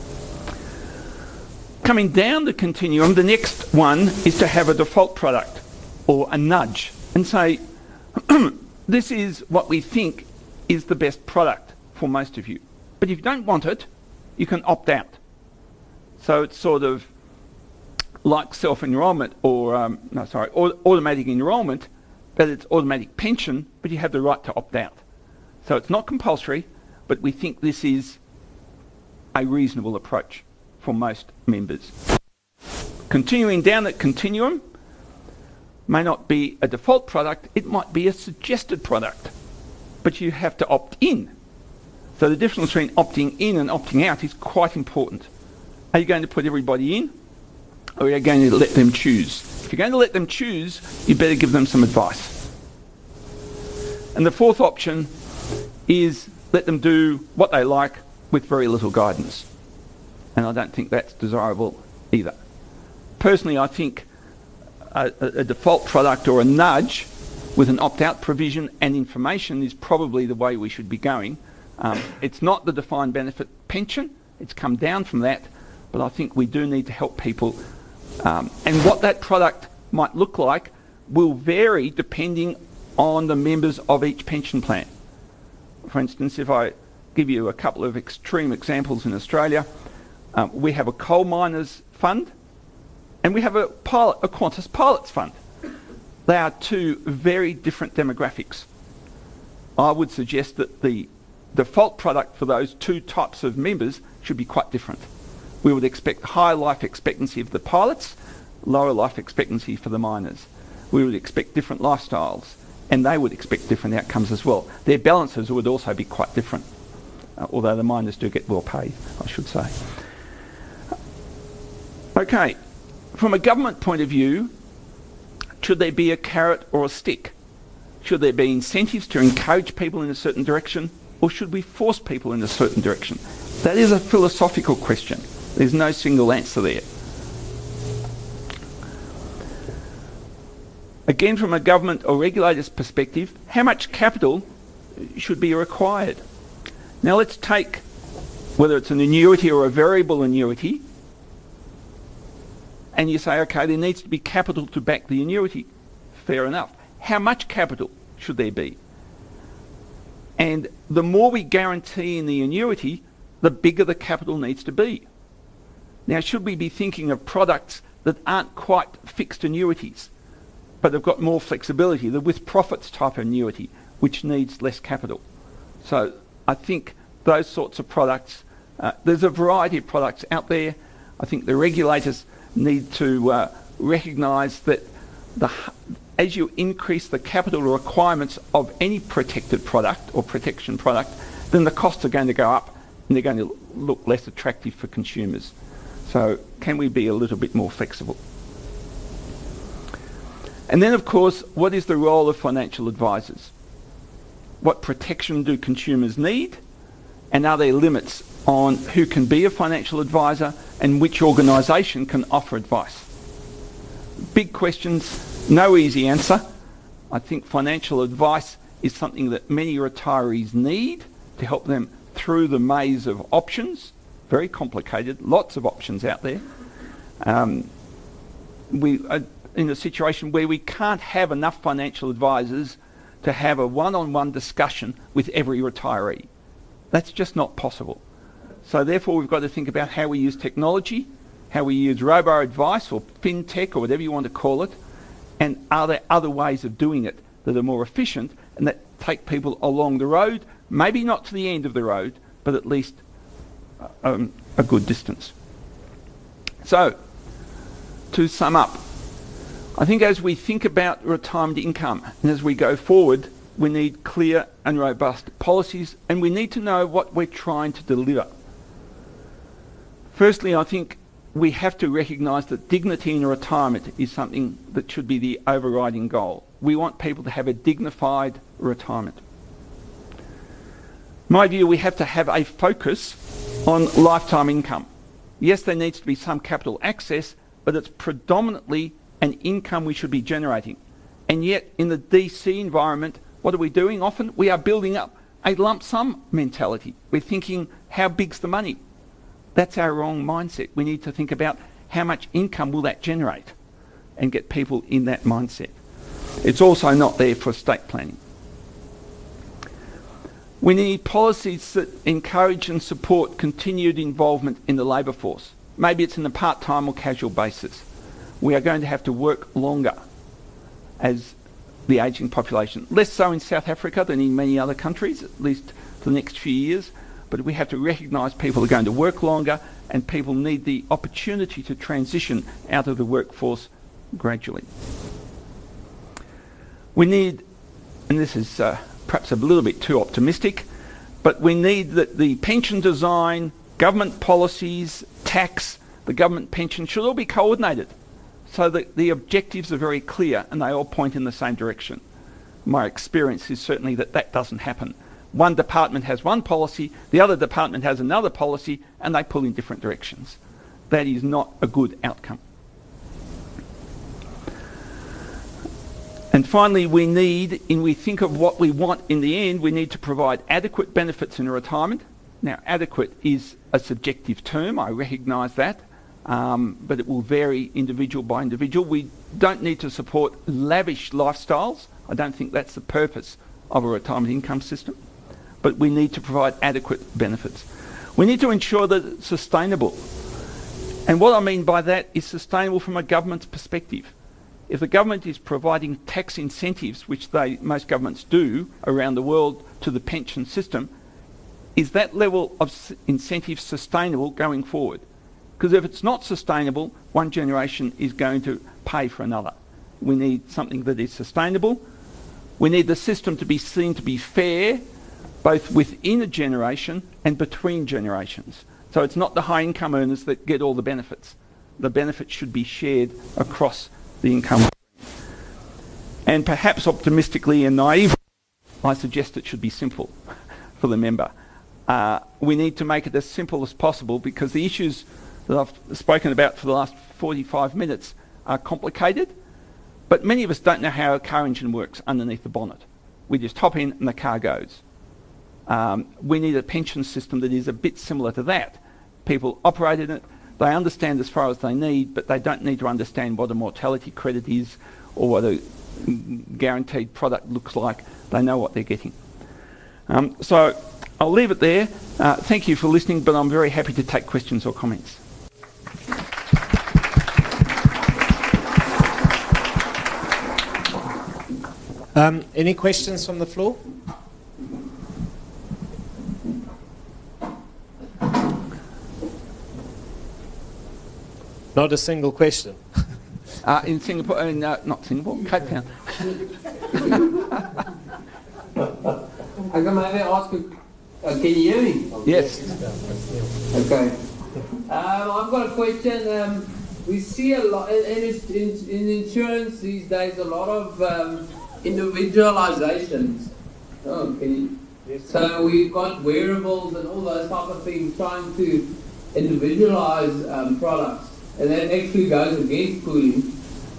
Coming down the continuum, the next one is to have a default product or a nudge and say, this is what we think is the best product for most of you. But if you don't want it, you can opt out. So it's sort of like self-enrolment or, um, no, sorry, automatic enrolment, but it's automatic pension, but you have the right to opt out. So it's not compulsory, but we think this is a reasonable approach for most members. Continuing down that continuum may not be a default product, it might be a suggested product, but you have to opt in. So the difference between opting in and opting out is quite important. Are you going to put everybody in, or are you going to let them choose? If you're going to let them choose, you better give them some advice. And the fourth option is let them do what they like with very little guidance. And I don't think that's desirable either. Personally, I think a, a, a default product or a nudge with an opt-out provision and information is probably the way we should be going. Um, it's not the defined benefit pension, it's come down from that, but I think we do need to help people. Um, and what that product might look like will vary depending on the members of each pension plan. For instance, if I give you a couple of extreme examples in Australia, um, we have a coal miners fund and we have a, pilot, a Qantas pilots fund. They are two very different demographics. I would suggest that the default product for those two types of members should be quite different. We would expect high life expectancy of the pilots, lower life expectancy for the miners. We would expect different lifestyles, and they would expect different outcomes as well. Their balances would also be quite different, uh, although the miners do get well paid, I should say. Okay, from a government point of view, should there be a carrot or a stick? Should there be incentives to encourage people in a certain direction, or should we force people in a certain direction? That is a philosophical question. There's no single answer there. Again, from a government or regulator's perspective, how much capital should be required? Now let's take, whether it's an annuity or a variable annuity, and you say, okay, there needs to be capital to back the annuity. Fair enough. How much capital should there be? And the more we guarantee in the annuity, the bigger the capital needs to be. Now, should we be thinking of products that aren't quite fixed annuities, but have got more flexibility, the with profits type annuity, which needs less capital? So I think those sorts of products Uh, there's a variety of products out there. I think the regulators need to uh, recognise that the, as you increase the capital requirements of any protected product or protection product, then the costs are going to go up and they're going to look less attractive for consumers. So can we be a little bit more flexible? And then, of course, what is the role of financial advisors? What protection do consumers need? And are there limits on who can be a financial advisor and which organisation can offer advice? Big questions, no easy answer. I think financial advice is something that many retirees need to help them through the maze of options. Very complicated, lots of options out there. Um, we are in a situation where we can't have enough financial advisors to have a one-on-one discussion with every retiree. That's just not possible. So therefore we've got to think about how we use technology, how we use robo-advice or fintech or whatever you want to call it, and are there other ways of doing it that are more efficient and that take people along the road, maybe not to the end of the road, but at least um, a good distance. So, to sum up, I think as we think about retirement income and as we go forward, we need clear and robust policies, and we need to know what we're trying to deliver. Firstly, I think we have to recognise that dignity in retirement is something that should be the overriding goal. We want people to have a dignified retirement. In my view, we have to have a focus on lifetime income. Yes, there needs to be some capital access, but it's predominantly an income we should be generating. And yet, in the D C environment, what are we doing? Often we are building up a lump sum mentality. We're thinking, how big's the money? That's our wrong mindset. We need to think about how much income will that generate and get people in that mindset. It's also not there for estate planning. We need policies that encourage and support continued involvement in the labour force. Maybe it's in a part-time or casual basis. We are going to have to work longer as the ageing population. Less so in South Africa than in many other countries, at least for the next few years. But we have to recognise people are going to work longer and people need the opportunity to transition out of the workforce gradually. We need, and this is uh, perhaps a little bit too optimistic, but we need that the pension design, government policies, tax, the government pension should all be coordinated so that the objectives are very clear and they all point in the same direction. My experience is certainly that that doesn't happen. One department has one policy, the other department has another policy, and they pull in different directions. That is not a good outcome. And finally, we need, and we think of what we want in the end, we need to provide adequate benefits in retirement. Now, adequate is a subjective term, I recognise that, um, but it will vary individual by individual. We don't need to support lavish lifestyles. I don't think that's the purpose of a retirement income system. But we need to provide adequate benefits. We need to ensure that it's sustainable. And what I mean by that is sustainable from a government's perspective. If the government is providing tax incentives, which they, most governments do around the world, to the pension system, is that level of incentive sustainable going forward? Because if it's not sustainable, one generation is going to pay for another. We need something that is sustainable. We need the system to be seen to be fair, both within a generation and between generations. So it's not the high income earners that get all the benefits. The benefits should be shared across the income. And perhaps optimistically and naively, I suggest it should be simple for the member. Uh, we need to make it as simple as possible because the issues that I've spoken about for the last forty-five minutes are complicated, but many of us don't know how a car engine works underneath the bonnet. We just hop in and the car goes. Um, we need a pension system that is a bit similar to that. People operate in it, they understand as far as they need, but they don't need to understand what a mortality credit is or what a guaranteed product looks like. They know what they're getting. Um, so I'll leave it there. Uh, thank you for listening, but I'm very happy to take questions or comments. Um, any questions from the floor? Not a single question. Uh, in Singapore, in, uh, not Singapore, Cape Town. I can maybe ask you, uh, can you hear me? Yes. Okay. Um, I've got a question. Um, we see a lot, in, in, in insurance these days, a lot of um, individualizations. Oh, can you? Yes. So we've got wearables and all those type of things trying to individualize um, products. And that actually goes against pooling.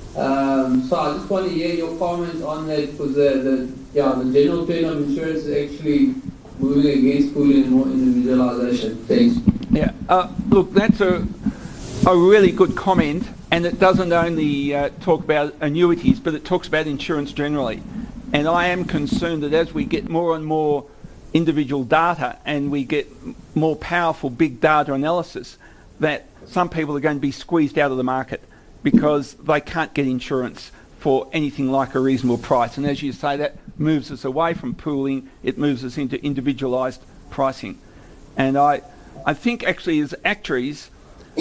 Um, so I just want to hear your comments on that, because the, the yeah the general trend of insurance is actually moving against pooling and more individualization. Thanks. Yeah. Uh, look, that's a a really good comment, and it doesn't only uh, talk about annuities, but it talks about insurance generally. And I am concerned that as we get more and more individual data and we get more powerful big data analysis, that some people are going to be squeezed out of the market because they can't get insurance for anything like a reasonable price. And as you say, that moves us away from pooling, it moves us into individualised pricing. And I, I think actually as actuaries,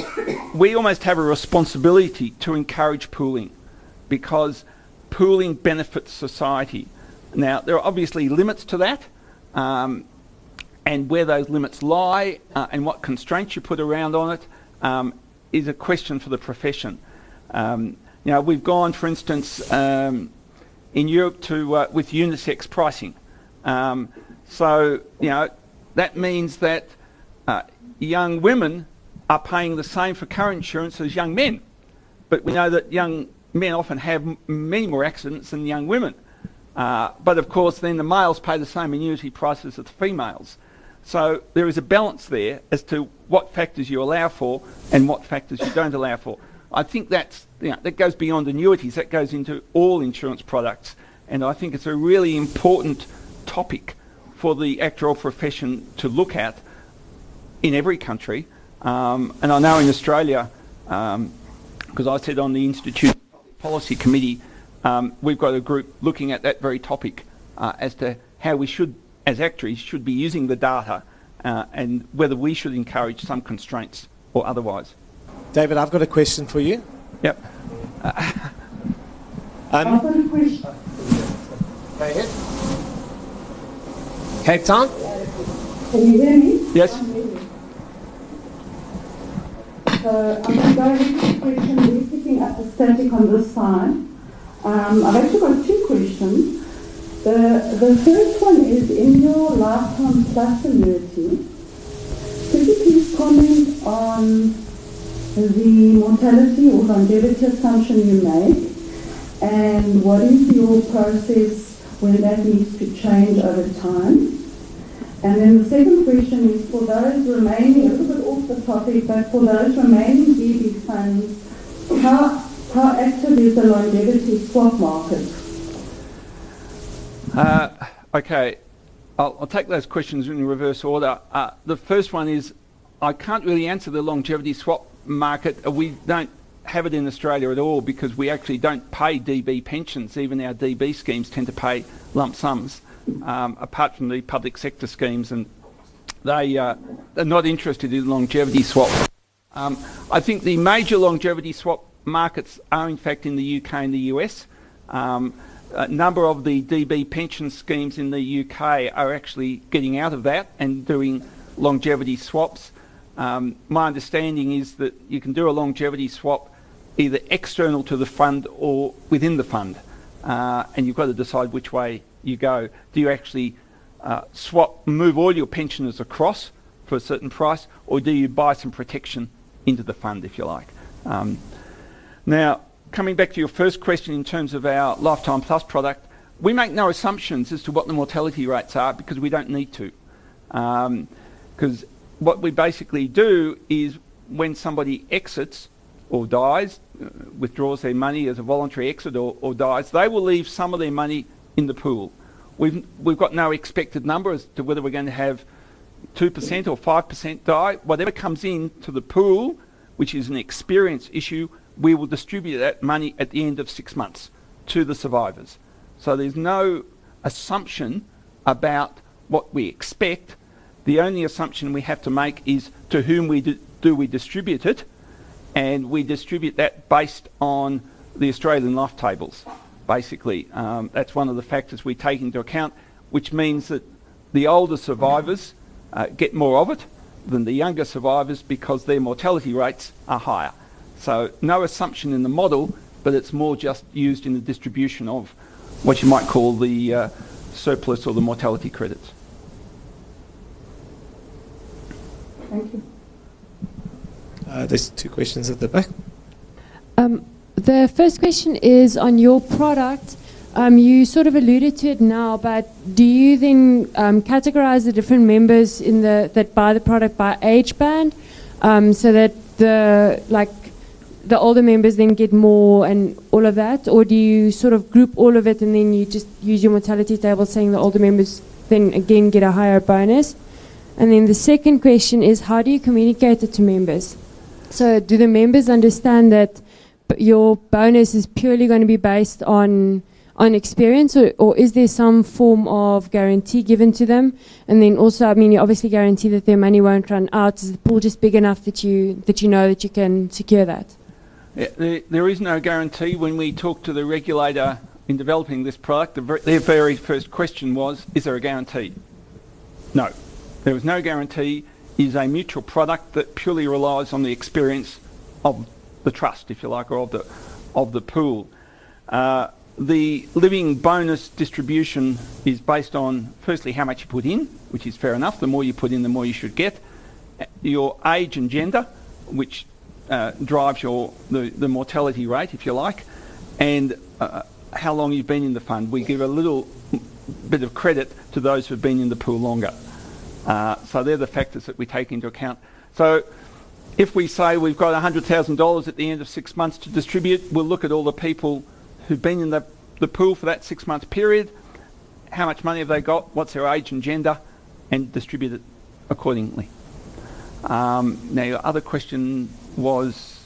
we almost have a responsibility to encourage pooling, because pooling benefits society. Now, there are obviously limits to that, um, and where those limits lie uh, and what constraints you put around on it um, is a question for the profession. Um, you know, we've gone, for instance, um, in Europe to uh, with unisex pricing. Um, so, you know, that means that uh, young women are paying the same for car insurance as young men. But we know that young men often have m many more accidents than young women. Uh, but of course then the males pay the same annuity prices as the females. So there is a balance there as to what factors you allow for and what factors you don't allow for. I think that's, you know, that goes beyond annuities, that goes into all insurance products, and I think it's a really important topic for the actuarial profession to look at in every country. Um, and I know in Australia, um, because I sit on the Institute Policy Committee, um, we've got a group looking at that very topic uh, as to how we should, as actuaries, should be using the data uh, and whether we should encourage some constraints or otherwise. David, I've got a question for you. Yep. Uh, um, I've got a question. Go ahead. Cape Town? Can you hear me? yes. So I'm going to go into the question. We're picking up the static on this side. Um, I've actually got two questions. The, the first one is, in your lifetime plus annuity, could you please comment on the mortality or longevity assumption you make, and what is your process when that needs to change over time? And then the second question is, for those remaining, a little bit off the topic, but for those remaining D B funds, how, how active is the longevity swap market? Uh, okay, I'll, I'll take those questions in reverse order. Uh, the first one is, I can't really answer the longevity swap market. Uh, we don't have it in Australia at all because we actually don't pay D B pensions. Even our D B schemes tend to pay lump sums, um, apart from the public sector schemes, and they, uh, they're not interested in longevity swap. Um, I think the major longevity swap markets are in fact in the U K and the U S. Um, a number of the D B pension schemes in the U K are actually getting out of that and doing longevity swaps. Um, my understanding is that you can do a longevity swap either external to the fund or within the fund, uh, and you've got to decide which way you go. Do you actually uh, swap, move all your pensioners across for a certain price, or do you buy some protection into the fund, if you like? Um, now, coming back to your first question in terms of our Lifetime Plus product, we make no assumptions as to what the mortality rates are because we don't need to. Because um, what we basically do is when somebody exits or dies, uh, withdraws their money as a voluntary exit or, or dies, they will leave some of their money in the pool. We've, we've got no expected number as to whether we're going to have two percent or five percent die. Whatever comes in to the pool, which is an experience issue, we will distribute that money at the end of six months to the survivors. So there's no assumption about what we expect. The only assumption we have to make is to whom we do, do we distribute it, and we distribute that based on the Australian life tables, basically. Um, that's one of the factors we take into account, which means that the older survivors uh, get more of it than the younger survivors because their mortality rates are higher. So no assumption in the model, but it's more just used in the distribution of what you might call the uh, surplus or the mortality credits. Thank you. Uh, there's two questions at the back. Um, the first question is on your product. Um, you sort of alluded to it now, but do you then um, categorize the different members in the that buy the product by age band, um, so that the like the older members then get more and all of that, or do you sort of group all of it and then you just use your mortality table saying the older members then again get a higher bonus? And then the second question is, how do you communicate it to members? So do the members understand that your bonus is purely going to be based on on experience, or, or is there some form of guarantee given to them? And then also, I mean, you obviously guarantee that their money won't run out. Is the pool just big enough that you that you know that you can secure that? Yeah, there, there is no guarantee. When we talked to the regulator in developing this product, the ver their very first question was, is there a guarantee? No, there was no guarantee. It is a mutual product that purely relies on the experience of the trust, if you like, or of the, of the pool. Uh, the living bonus distribution is based on, firstly, how much you put in, which is fair enough. The more you put in, the more you should get. Your age and gender, which uh, drives your the, the mortality rate, if you like, and uh, how long you've been in the fund. We give a little bit of credit to those who've been in the pool longer. Uh, so they're the factors that we take into account. So if we say we've got one hundred thousand dollars at the end of six months to distribute, we'll look at all the people who've been in the, the pool for that six month period, how much money have they got, what's their age and gender, and distribute it accordingly. Um, now your other question was,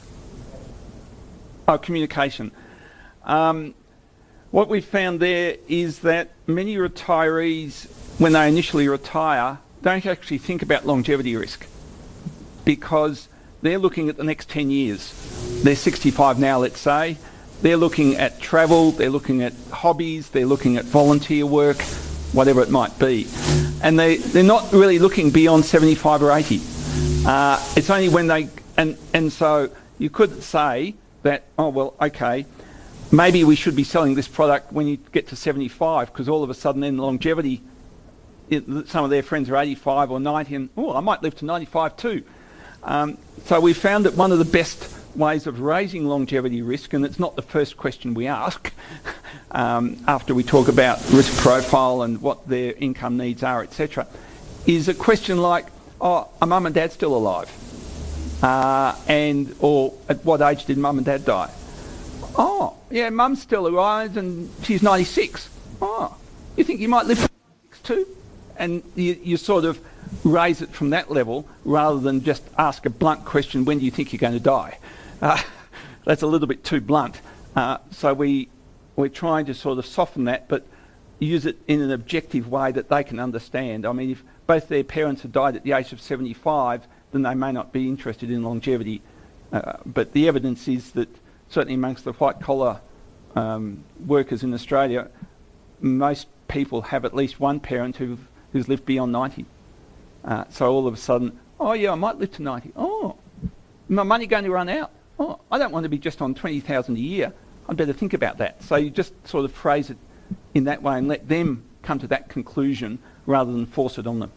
oh, communication. Um, what we found there is that many retirees, when they initially retire, don't actually think about longevity risk because they're looking at the next ten years. They're sixty-five now, let's say. They're looking at travel, they're looking at hobbies, they're looking at volunteer work, whatever it might be. And they, they're not really looking beyond seventy-five or eighty. Uh, it's only when they, and, and so you could say that, oh, well, okay, maybe we should be selling this product when you get to seventy-five because all of a sudden then longevity, it, some of their friends are eighty-five or ninety and, oh, I might live to ninety-five too. Um, so we found that one of the best ways of raising longevity risk, and it's not the first question we ask um, after we talk about risk profile and what their income needs are, et cetera, is a question like, oh, are mum and dad still alive? Uh, and or at what age did mum and dad die? Oh, yeah, mum's still alive and she's ninety-six. Oh, you think you might live to ninety-six too? And you, you sort of raise it from that level rather than just ask a blunt question, when do you think you're going to die? Uh, that's a little bit too blunt. Uh, so we, we're trying to sort of soften that, but use it in an objective way that they can understand. I mean, if both their parents had died at the age of seventy-five, then they may not be interested in longevity. Uh, but the evidence is that certainly amongst the white-collar um, workers in Australia, most people have at least one parent who, who's lived beyond ninety. Uh, so all of a sudden, oh yeah, I might live to ninety. Oh, my money going to run out. Oh, I don't want to be just on twenty thousand a year. I'd better think about that. So you just sort of phrase it in that way and let them come to that conclusion rather than force it on them.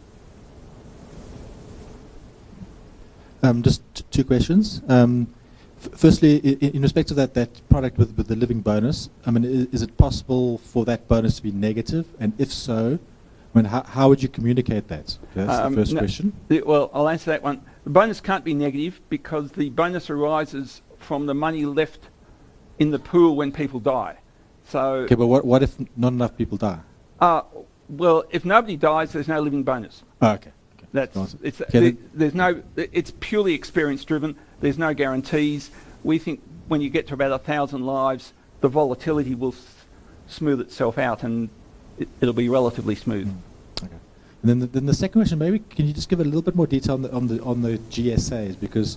Um, just t two questions. Um, f firstly, in, in respect to that, that product with, with the living bonus, I mean, is, is it possible for that bonus to be negative? And if so, I mean, how, how would you communicate that? That's um, the first no, question. The, well, I'll answer that one. The bonus can't be negative because the bonus arises from the money left in the pool when people die. So. Okay, but what, what if not enough people die? Uh, well, if nobody dies, there's no living bonus. Oh, okay. okay. That's it's okay, there, there's no. It's purely experience driven. There's no guarantees. We think when you get to about a thousand lives, the volatility will s smooth itself out, and it, it'll be relatively smooth. Mm. Okay. And then the, then the second question, maybe can you just give a little bit more detail on the on the, on the G S As, because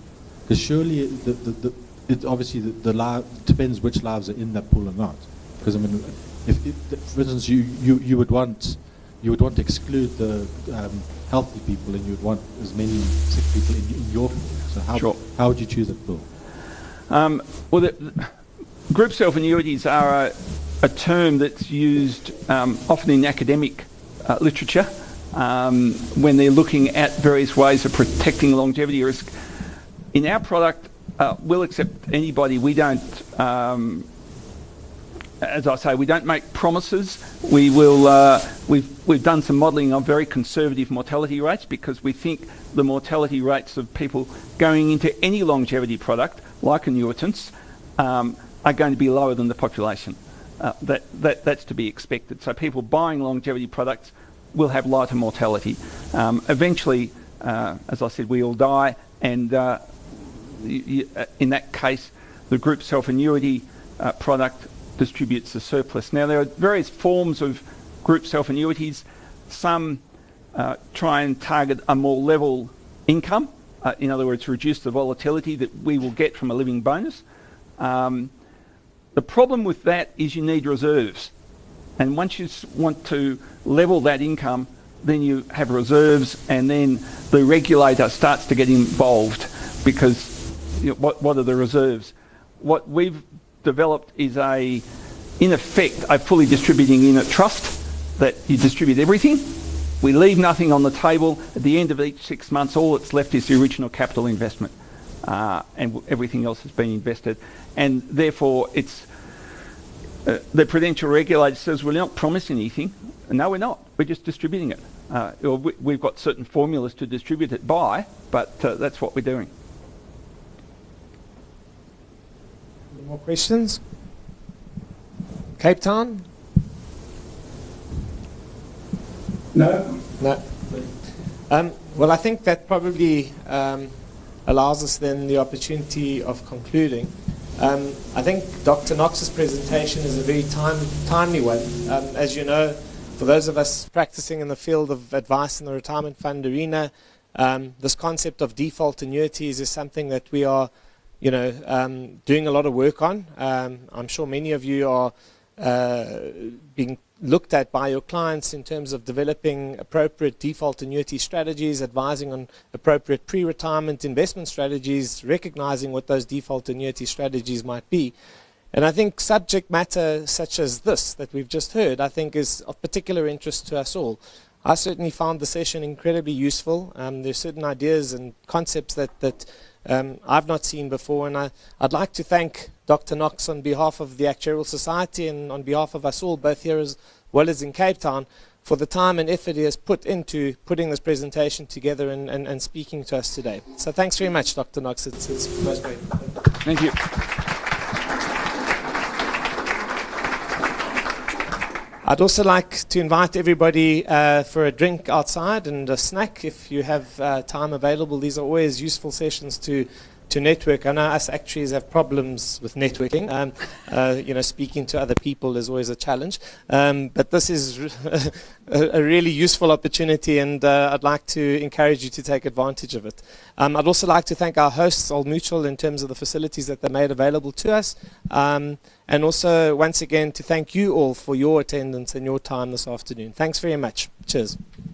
Because surely the, the, the, it obviously the, the li depends which lives are in that pool or not. Because I mean, if, if for instance you, you, you would want you would want to exclude the um, healthy people, and you would want as many sick people in, in your pool. So how Sure. how would you choose that pool? Um, well, the, the group self-annuities are a, a term that's used um, often in academic uh, literature um, when they're looking at various ways of protecting longevity risk. In our product, uh, we'll accept anybody. We don't, um, as I say, we don't make promises. We will. Uh, we've we've done some modelling on very conservative mortality rates because we think the mortality rates of people going into any longevity product, like annuitants, um, are going to be lower than the population. Uh, that, that, that's to be expected. So people buying longevity products will have lighter mortality. Um, eventually, uh, as I said, we all die, and uh, y y uh, in that case, the group self-annuity uh, product distributes the surplus. Now, there are various forms of group self-annuities. Some uh, try and target a more level income, uh, in other words, reduce the volatility that we will get from a living bonus. Um, the problem with that is you need reserves. And once you want to level that income, then you have reserves, and then the regulator starts to get involved because you know, what, what are the reserves? What we've developed is a, in effect, a fully distributing unit trust that you distribute everything. We leave nothing on the table. At the end of each six months, all that's left is the original capital investment, uh, and w everything else has been invested. And therefore, it's uh, the prudential regulator says we're not promising anything. No, we're not. We're just distributing it. Uh, we, we've got certain formulas to distribute it by, but uh, that's what we're doing. Any more questions? Cape Town? No. No. Um, well, I think that probably um, allows us then the opportunity of concluding. Um, I think Doctor Knox's presentation is a very time, timely one. Um, as you know, for those of us practicing in the field of advice in the retirement fund arena, um, this concept of default annuities is something that we are, you know, um, doing a lot of work on. Um, I'm sure many of you are uh, being looked at by your clients in terms of developing appropriate default annuity strategies, advising on appropriate pre-retirement investment strategies, recognizing what those default annuity strategies might be. And I think subject matter such as this that we've just heard, I think is of particular interest to us all. I certainly found the session incredibly useful. Um, there's certain ideas and concepts that, that um, I've not seen before, and I, I'd like to thank Doctor Knox on behalf of the Actuarial Society and on behalf of us all, both here as well as in Cape Town, for the time and effort he has put into putting this presentation together and, and, and speaking to us today. So thanks very much, Doctor Knox. It's, it's most great. Thank you. I'd also like to invite everybody uh, for a drink outside and a snack if you have uh, time available. These are always useful sessions to to network. I know us actuaries have problems with networking. Um, uh, you know, speaking to other people is always a challenge. Um, but this is a, a really useful opportunity, and uh, I'd like to encourage you to take advantage of it. Um, I'd also like to thank our hosts, Old Mutual, in terms of the facilities that they made available to us. Um, and also, once again, to thank you all for your attendance and your time this afternoon. Thanks very much. Cheers.